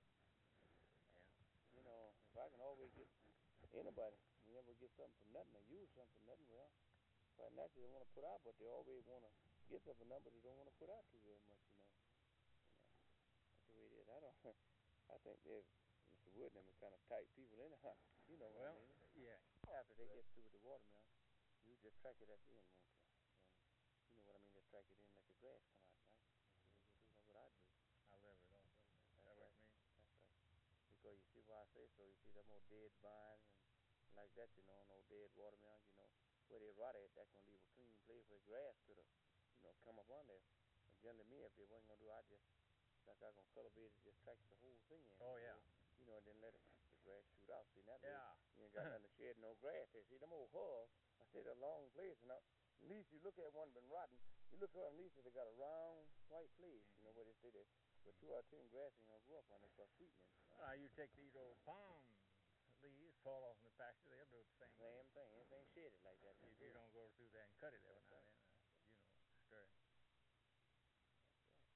Yeah. If I can always get anybody, you ever get something for nothing or use something for nothing, well, quite naturally they want to put out, but they always want to get something for nothing, but they don't want to put out too very much, That's the way it is. I think Mr. Wood and them are kind of tight people anyhow. You know what I mean? Yeah. After they get through with the watermelon, you just track it at the end, won't you? And you know what I mean? Just track it in, let the grass come out, right? That's what I do. I live it off. That's what it means? That's right. Because you see why I say so. You see them old dead vines and like that, old dead watermelon, where they rot at, that's going to leave a clean place where grass could have, come up on there. And generally me, if they wasn't going to do it, I just, like I'm going to cultivate it, just track the whole thing in. Oh, yeah. And then let the grass shoot out. See, that Yeah. way you ain't got nothing to shed no grass there. See, them old hulls, I stayed a long place, and at least you look at one been rotten, you look up, at least they got a round white place, where they stay there. But 2 or 10 grass ain't going to grow up on it for sweetening. You take these old palm leaves, fall off in the pasture, they'll do the same Same thing. Anything shaded like that. If you don't go through there and cut it every now and then, stir it. That's right.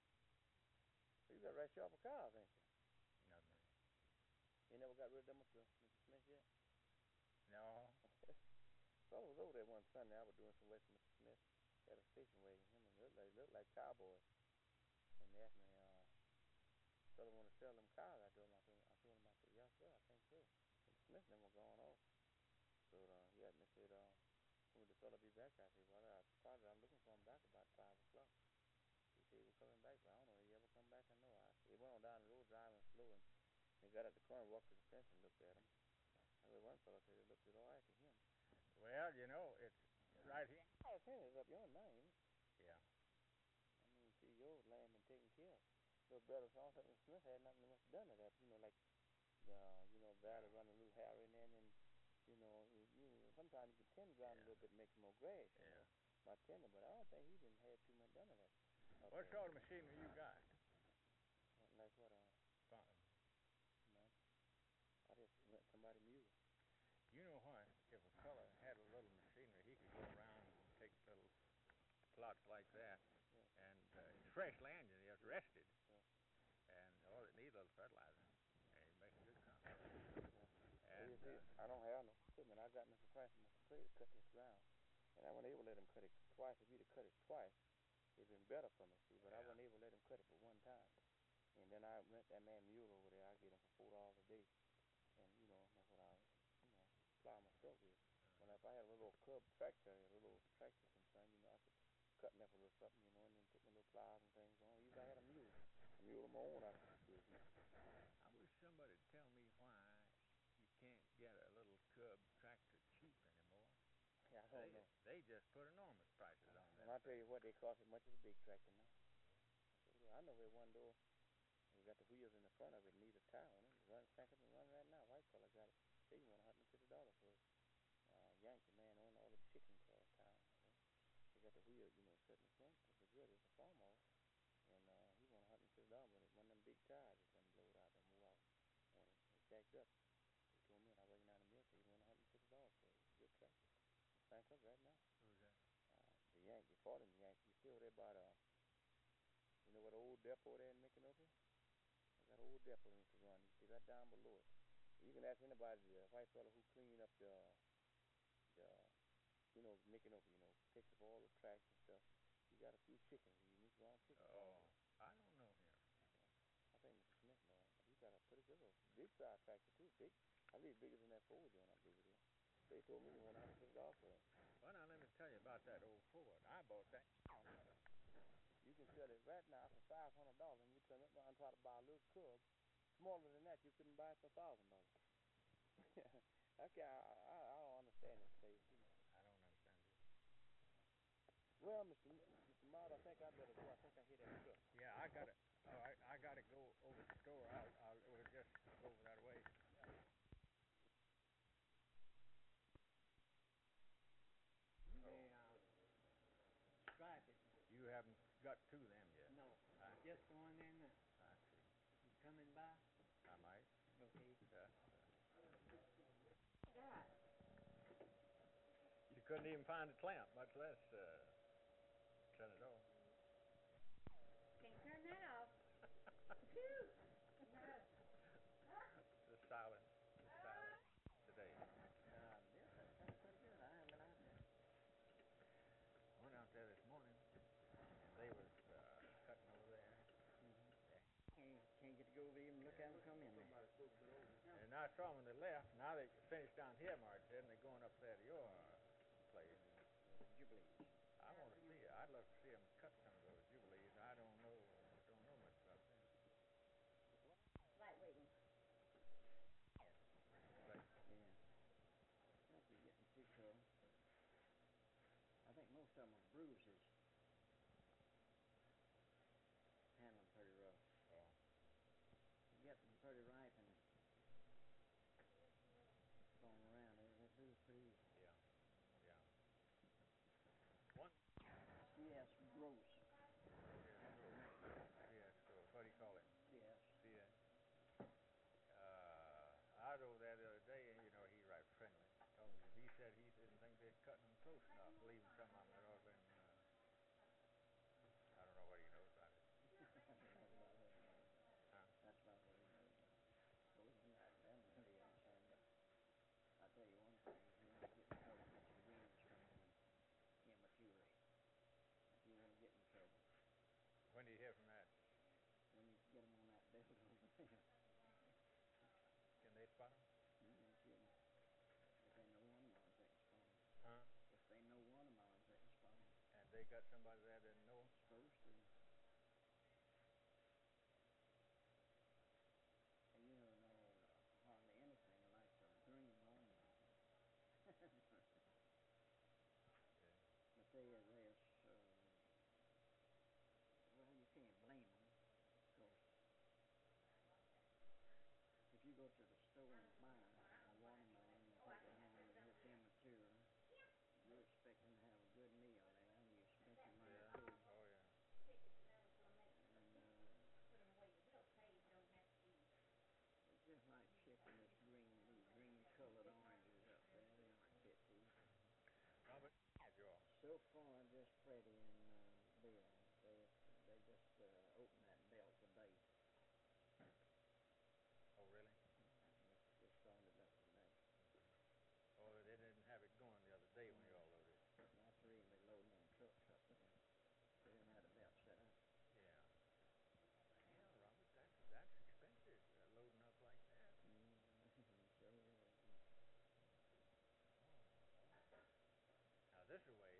So you got right sharp of cows, ain't you? Nothing. You never got rid of them, Mr. Smith, yet? No. Fellow was over there one Sunday. I was doing some work for Mr. Smith at a station wagon. Him and looked like cowboys. And they asked me, fellow want to sell them cows. I told him, yes, sir, I think so. Mr. Smith never gone off. So he asked me, said, when will the fellow be back? I said, well, I'm looking for him back about 5 o'clock. He said he was coming back, but I don't know if he ever come back or no. He went on down the road driving slow, and he got at the corner, walked to the fence, and looked at him. I heard one fellow say it looked all right to him. Well, it's right here. His hand is up yonder now, ain't it? Yeah. I mean, see, your land been taken care of. A little better, so I don't think Mr. Smith had nothing much done to that. Like, Valley running a little hair in there, and then, sometimes you can tend ground a little bit, make some more grass, by tending, but I don't think he didn't have too much done to that. What sort of machinery you got? Like what? No. I just rent somebody mule. You know what? If a fella had a little machinery, he could go around and take little plots like that, and it's fresh land, and it's rested, and all it needs a little fertilizer, and it makes a good compost. And you see, I don't have no equipment. I got Mr. Francis and Mr. Clay to cut this ground, and I wasn't able to let him cut it twice. If he'd have cut it twice, it'd been better for me, see, but I wasn't able to let him cut it for one time. And then I rent that man mule over there. I get him for $4 a day, and that's what I plow myself with. When if I had a little cub tractor, a little tractor concern, I could cut me up a little something, and then put my little plows and things on. Even if I had a mule of my own, I could do it. I wish somebody'd tell me why you can't get a little cub tractor cheap anymore. Yeah, I don't know. They just put enormous prices on that. And I tell you what, they cost as much as a big tractor now. I know where one door, we got the wheels in the front of it, need a tire on it. Crank up and run right now. White fella got it. They want $150 for it. Yankee man on all the chicken cross town. They got the wheel, set in the front. It's a good. It's a farm off. And he won $150, but one of them big tires that done blowed out, done wore out on it. It jacked up. He told me, and I working down the mill, so he won $150 for it. It's a good tractor. It's bankrupt right now. Who's that? The Yankee, fought him, the Yankee. He's still there about depot there in Micanopy. That old depot used to run. You see that down below it. You can ask anybody, the white fellow who cleaned up the Micanopy, takes up all the tracks and stuff. He got a few chickens. He moves around chickens. Oh, I don't know him. I think Mr. Smith knows him, but he got a pretty good old big size tractor too. Big, I believe bigger than that Ford one. I believe it is. They told me when I $100 for it. Well, now let me tell you about that old Ford. I bought that. You can sell it right now for $500, and you turn it around and try to buy a little Cub. Smaller than that, you couldn't buy it for $1,000. Okay, I don't understand this case. I don't understand it. Well, Mr. Mott, I think I'd better go. I think I hear that truck. Yeah, I got it. Oh, I got to go over the store. We'll just go over that way. They stripe it. You haven't got to them yet. No, I just going in there. I see. You coming by? I might. Okay. God. You couldn't even find a clamp, much less shut it off. Can't turn that off. Phew. The silence today. Yes, that sounds pretty good. I haven't been out there. Went out there this morning, and they was cutting over there. Can't get to go over even look at them come in there. And I saw them when they left. Now they finished down here, Mark said, and they're going up there to your place. Jubilees. I want to see it. I'd love to see them cut some of those Jubilees. I don't know much about them. Light waiting. But Yeah. Might be getting too cold. I think most of them are bruises. Handling pretty rough. oh, You get them pretty ripe and going around, they bruise pretty easy. yeah. One. C.S. Gross. Yes, so what do you call it? Yes. See that? I was over there the other day, and he's right friendly. Told me, he said he didn't think they'd cutting them close enough, leaving some of them that ought to been. I don't know what he knows about it. That's about what he knows about it. Those are not them that he understand, but I'll tell you one thing, if you want to get in trouble, get some greens from them immature. If you want to get in trouble, When do you hear from that? when you get them on that belt over there, Can they spot them? you can kill them. If they know one of mine, they can spot them. Huh? If they know one of mine, they can spot them. And they got somebody there that know them? Supposed to. And you don't know hardly anything like a green watermelon. But there's, well, you can't blame them, because if you go to the store and buy a watermelon and take it home and it's immature, you're expecting to have a good meal there, and you spent your money too. Oh, yeah. And it's just like chicken, these green colored oranges up there, they aren't fit to eat. No, but Joe. So far, just Freddie and Bill, they just opened that belt today. Oh, really? Just started up today. Oh, they didn't have it going the other day when you all loaded. That's the reason they're loading them trucks up there. They didn't have the belt set up. Yeah. Yeah, Robert, that's expensive, loading up like that. Sure is. Now, this way,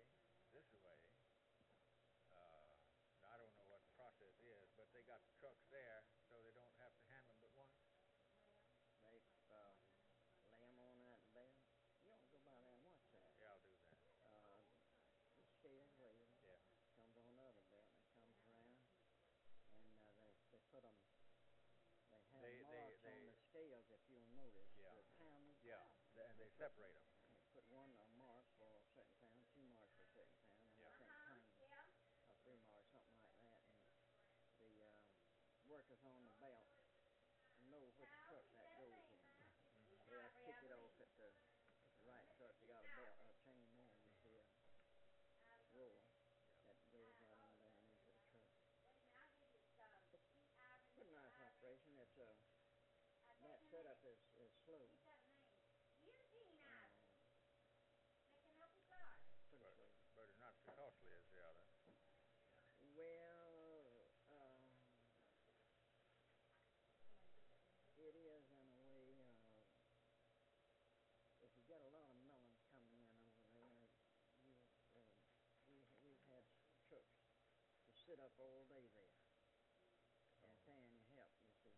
I don't know what the process is, but they got the trucks there, so they don't have to handle them but once. They lay them on that belt. You ought to go by there and watch that. Yeah, I'll do that. The scale wheel comes on the other belt, and it comes around, and they put them. They have marks on the scales, if you'll notice. Yeah. The pound. Yeah, and they separate them. They put one mark for a certain pound, 2 marks for a certain pound, and a certain pound, or 3 marks, something like that. And the workers on the belt know which truck that goes in. They'll kick it off at the right truck. They got a belt, a chain there. You see a roll that goes right on down into the truck. setup is slow. Pretty But, slow. but it's not so costly as the other. Well, it is in a way. If you get a lot of melons coming in over there, we've had trucks to sit up all day there and paying you help. You see,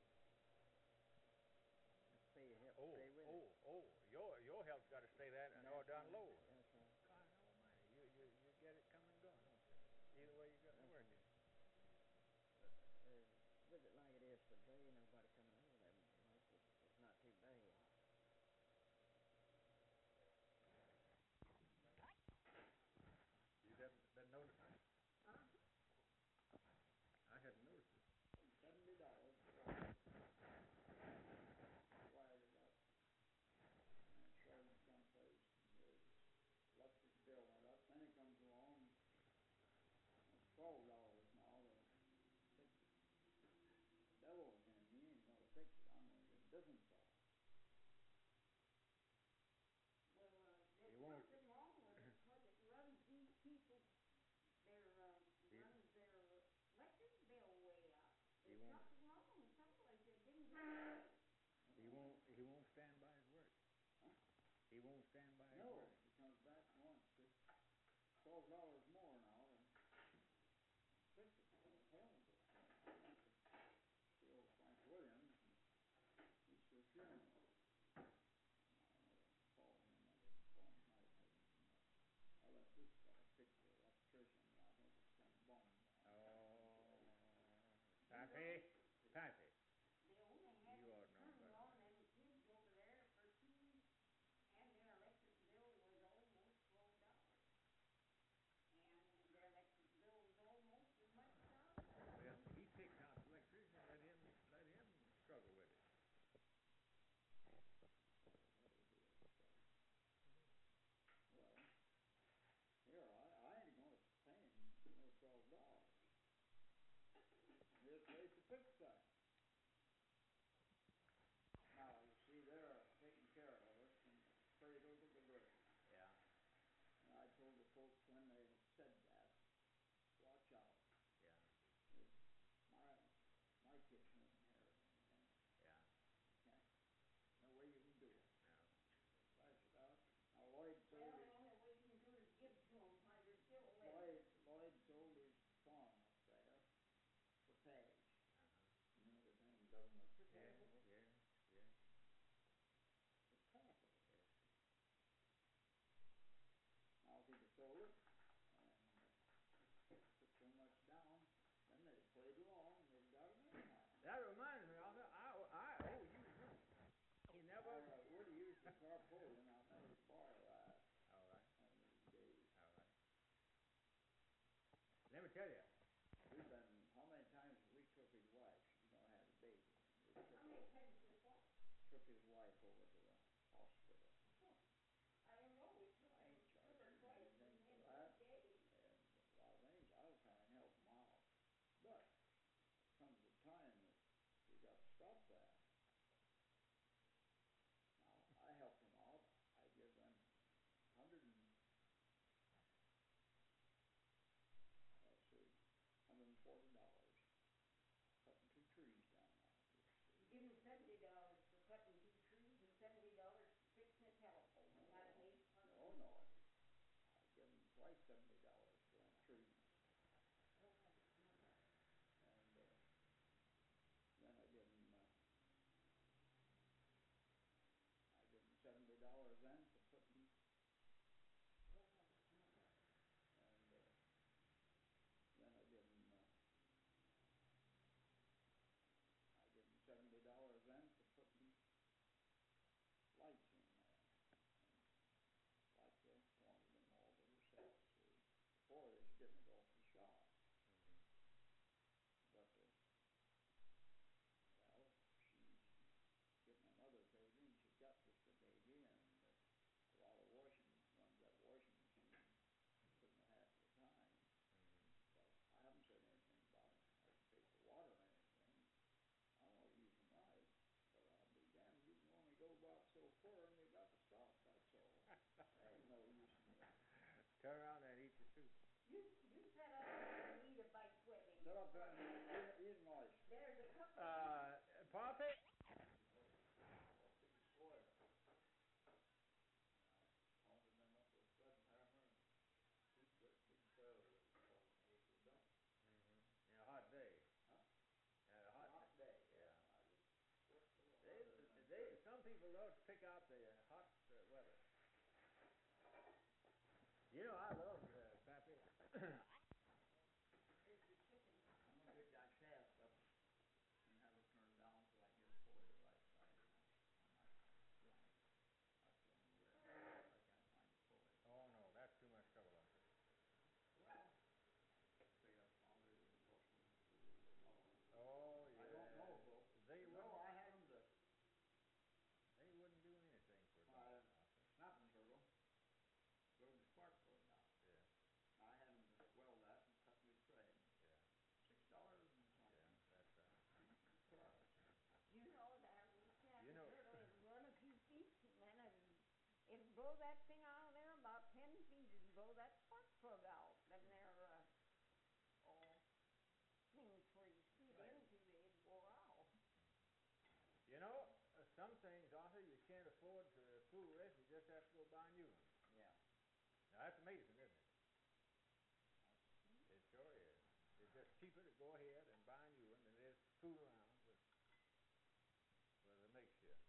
pay you help. Oh, stay with it. your help's got to stay there and or down low. That's right. God almighty, you get it coming and going, don't you? Either way you got to work it. With it like it is today, nobody coming over there much. It's not too bad. You didn't notice it? Huh? I hadn't noticed it. $70. Wired it up. And it started someplace. The electric bill went up. Then it comes along. It's $12 now to fix it. The devil was in me. Ain't gonna fix it. I'm gonna get a different saw. Well, You there's won't- nothing wrong with it, because it runs these people, You- runs their electric bill way up. You There's won't- nothing wrong, someplace it didn't do it. He won't stand by his word. Huh? He won't stand by his No, word. it comes back once. It's $12 more now to fix it. Hell with it. See old Frank Williams. He's the funeral. I called him. I didn't call him tonight. I let this fellow pick the electrician. I think it's some bum. Oh, Pappy. They only had You it ought to know turned better. on them kids over there for 2 weeks, and their electric bill was almost $12. And their electric bill was almost as much as ours. Well, he takes out the electrician. Let him struggle with it. Well, here, I ain't gonna pay him no $12. Here's a place to fix that. Now, you see, they're taking care of us from the cradle to the grave. Yeah. And I told the folks when they said that, watch out. Yeah. My kids won't inherit anything. Yeah. Can't. No way you can do it. No. Flash it out. Now, Lloyd Well, sold the his, only way you can do it is give to them while they're still living. Lloyd sold his farm up there for cash. Uh-huh. You know the damn government for Yeah. cash. Yeah. It's capital. Yes. Now, if he'd have sold it and put so much down, then they'd played along and they'd got it anyhow. That reminds me, Arthur. I owe you money. He never. Woody used the carpool, and I'll never borrow that All right. one of these days. All right. Let me tell you. We've been, how many times have we took his wife? She's gonna have a baby. We How many times did what? took his wife over to the hospital. I don't know, we took I them ain't to charging her him place anything and for that. days. And a lot of things, I was trying to help him out. But, comes a time that you got to stop that. Now, I helped him out. I give them $140, cutting 2 trees down out here. You give him $70 for cutting 2 trees and $70 for fixing a telephone, and that made $100. No. I give him twice $70 for them trees. And, then I give him $70 then for putting, and, then I give him $70 then for putting lights in there. And like they wanted them all to themselves, see. Before they was getting it off the shop. Mm-hmm. But, well, she's getting another baby, and she's got just a baby, and Turn around there and eat your soup. You set up and eat a bite with him. Shut up there and eat noise. There's a couple. Poppy? In a hot day. Huh? And a hot day. Yeah. I just worked a lot. Some people love to pick out the hot weather. You know, I love Pappy. There's the chicken. I'm gonna get that cast up and have it turned down so I can get a pour the right side on my ground. That's the only way I can't find a pour. Oh no, that's too much trouble. Well, they have found it in Boston. Oh yeah. I don't know, though. They No, wouldn't. I had them to They wouldn't do anything for my them. snapping turtle. Go to the spark plug now. Yeah. I had them to weld that and cut me thread. Yeah. $6 and something. Yeah. That's right. Plus. You know that little cat You know- turtle will run a few feet and then it'll blow that thing out of there about 10 feet and blow that spark plug out. Then they're, things where you feed into they wore out. You know, some things, Arthur, you can't afford to fool with. You just have to go buy new ones. Yeah. Now that's amazing, isn't it? It sure is. It's just cheaper to go ahead and buy a new one than it is to fool around with a makeshift.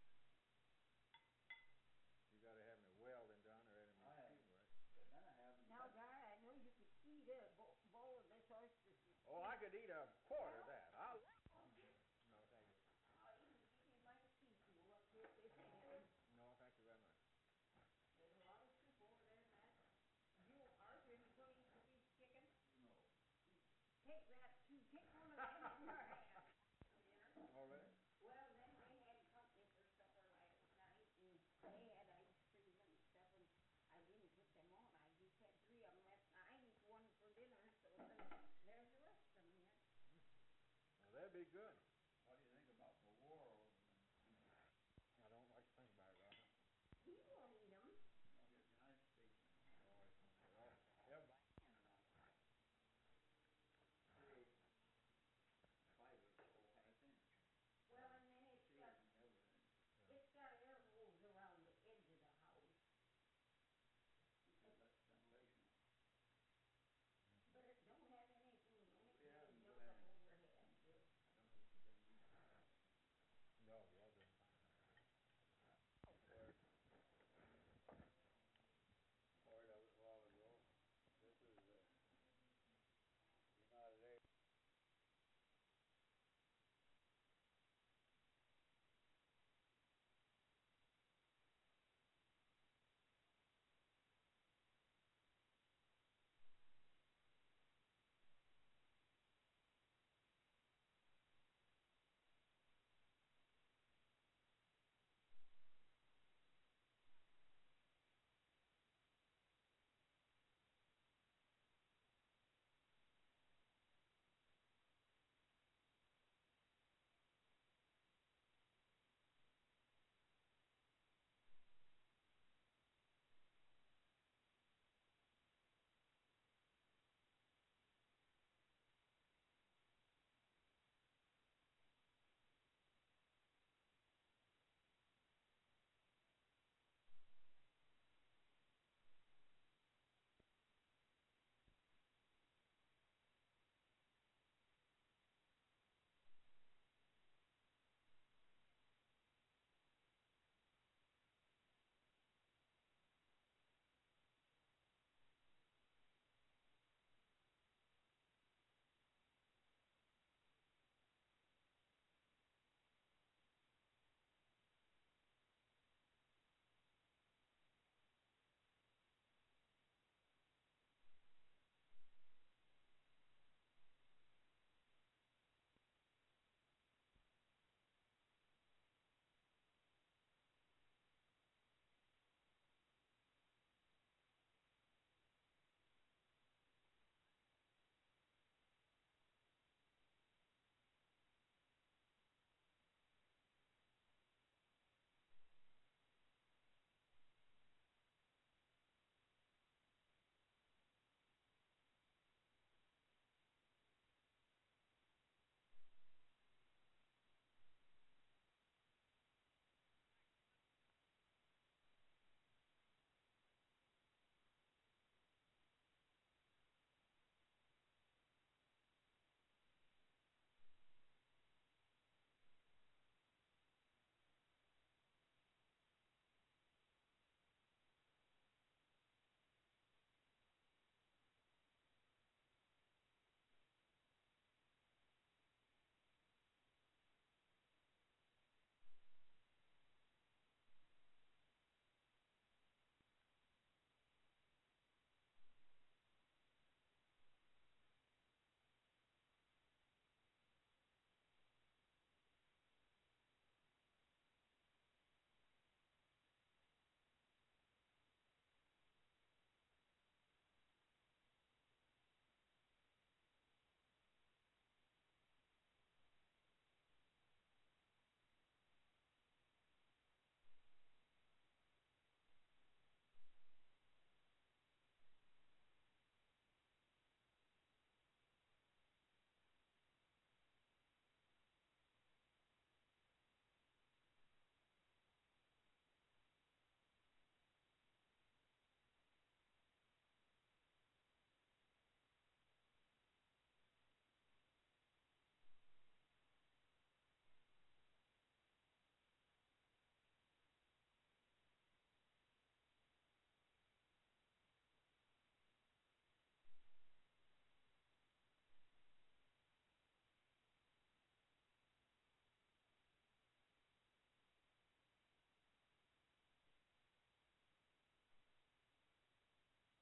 You got to have a welding done or any machine work. But then I have them. Now, Guy, I know you could eat a bowl of this oyster soup. Oh, I could eat a quart of that. No, thank you. I'll even give you my teaspoon up here at this end. No, thank you very much. There's a lot of soup over there, Matt. Arthur, you gonna eat the beef chicken? No. Take that too, take one of them in your hand for dinner. Already? Well, then they had company for supper last night, and they had ice cream and stuff, and I didn't put them on. I just had 3 of them left, and I ate one for dinner, so there's the rest of them yet. Well, that'd be good.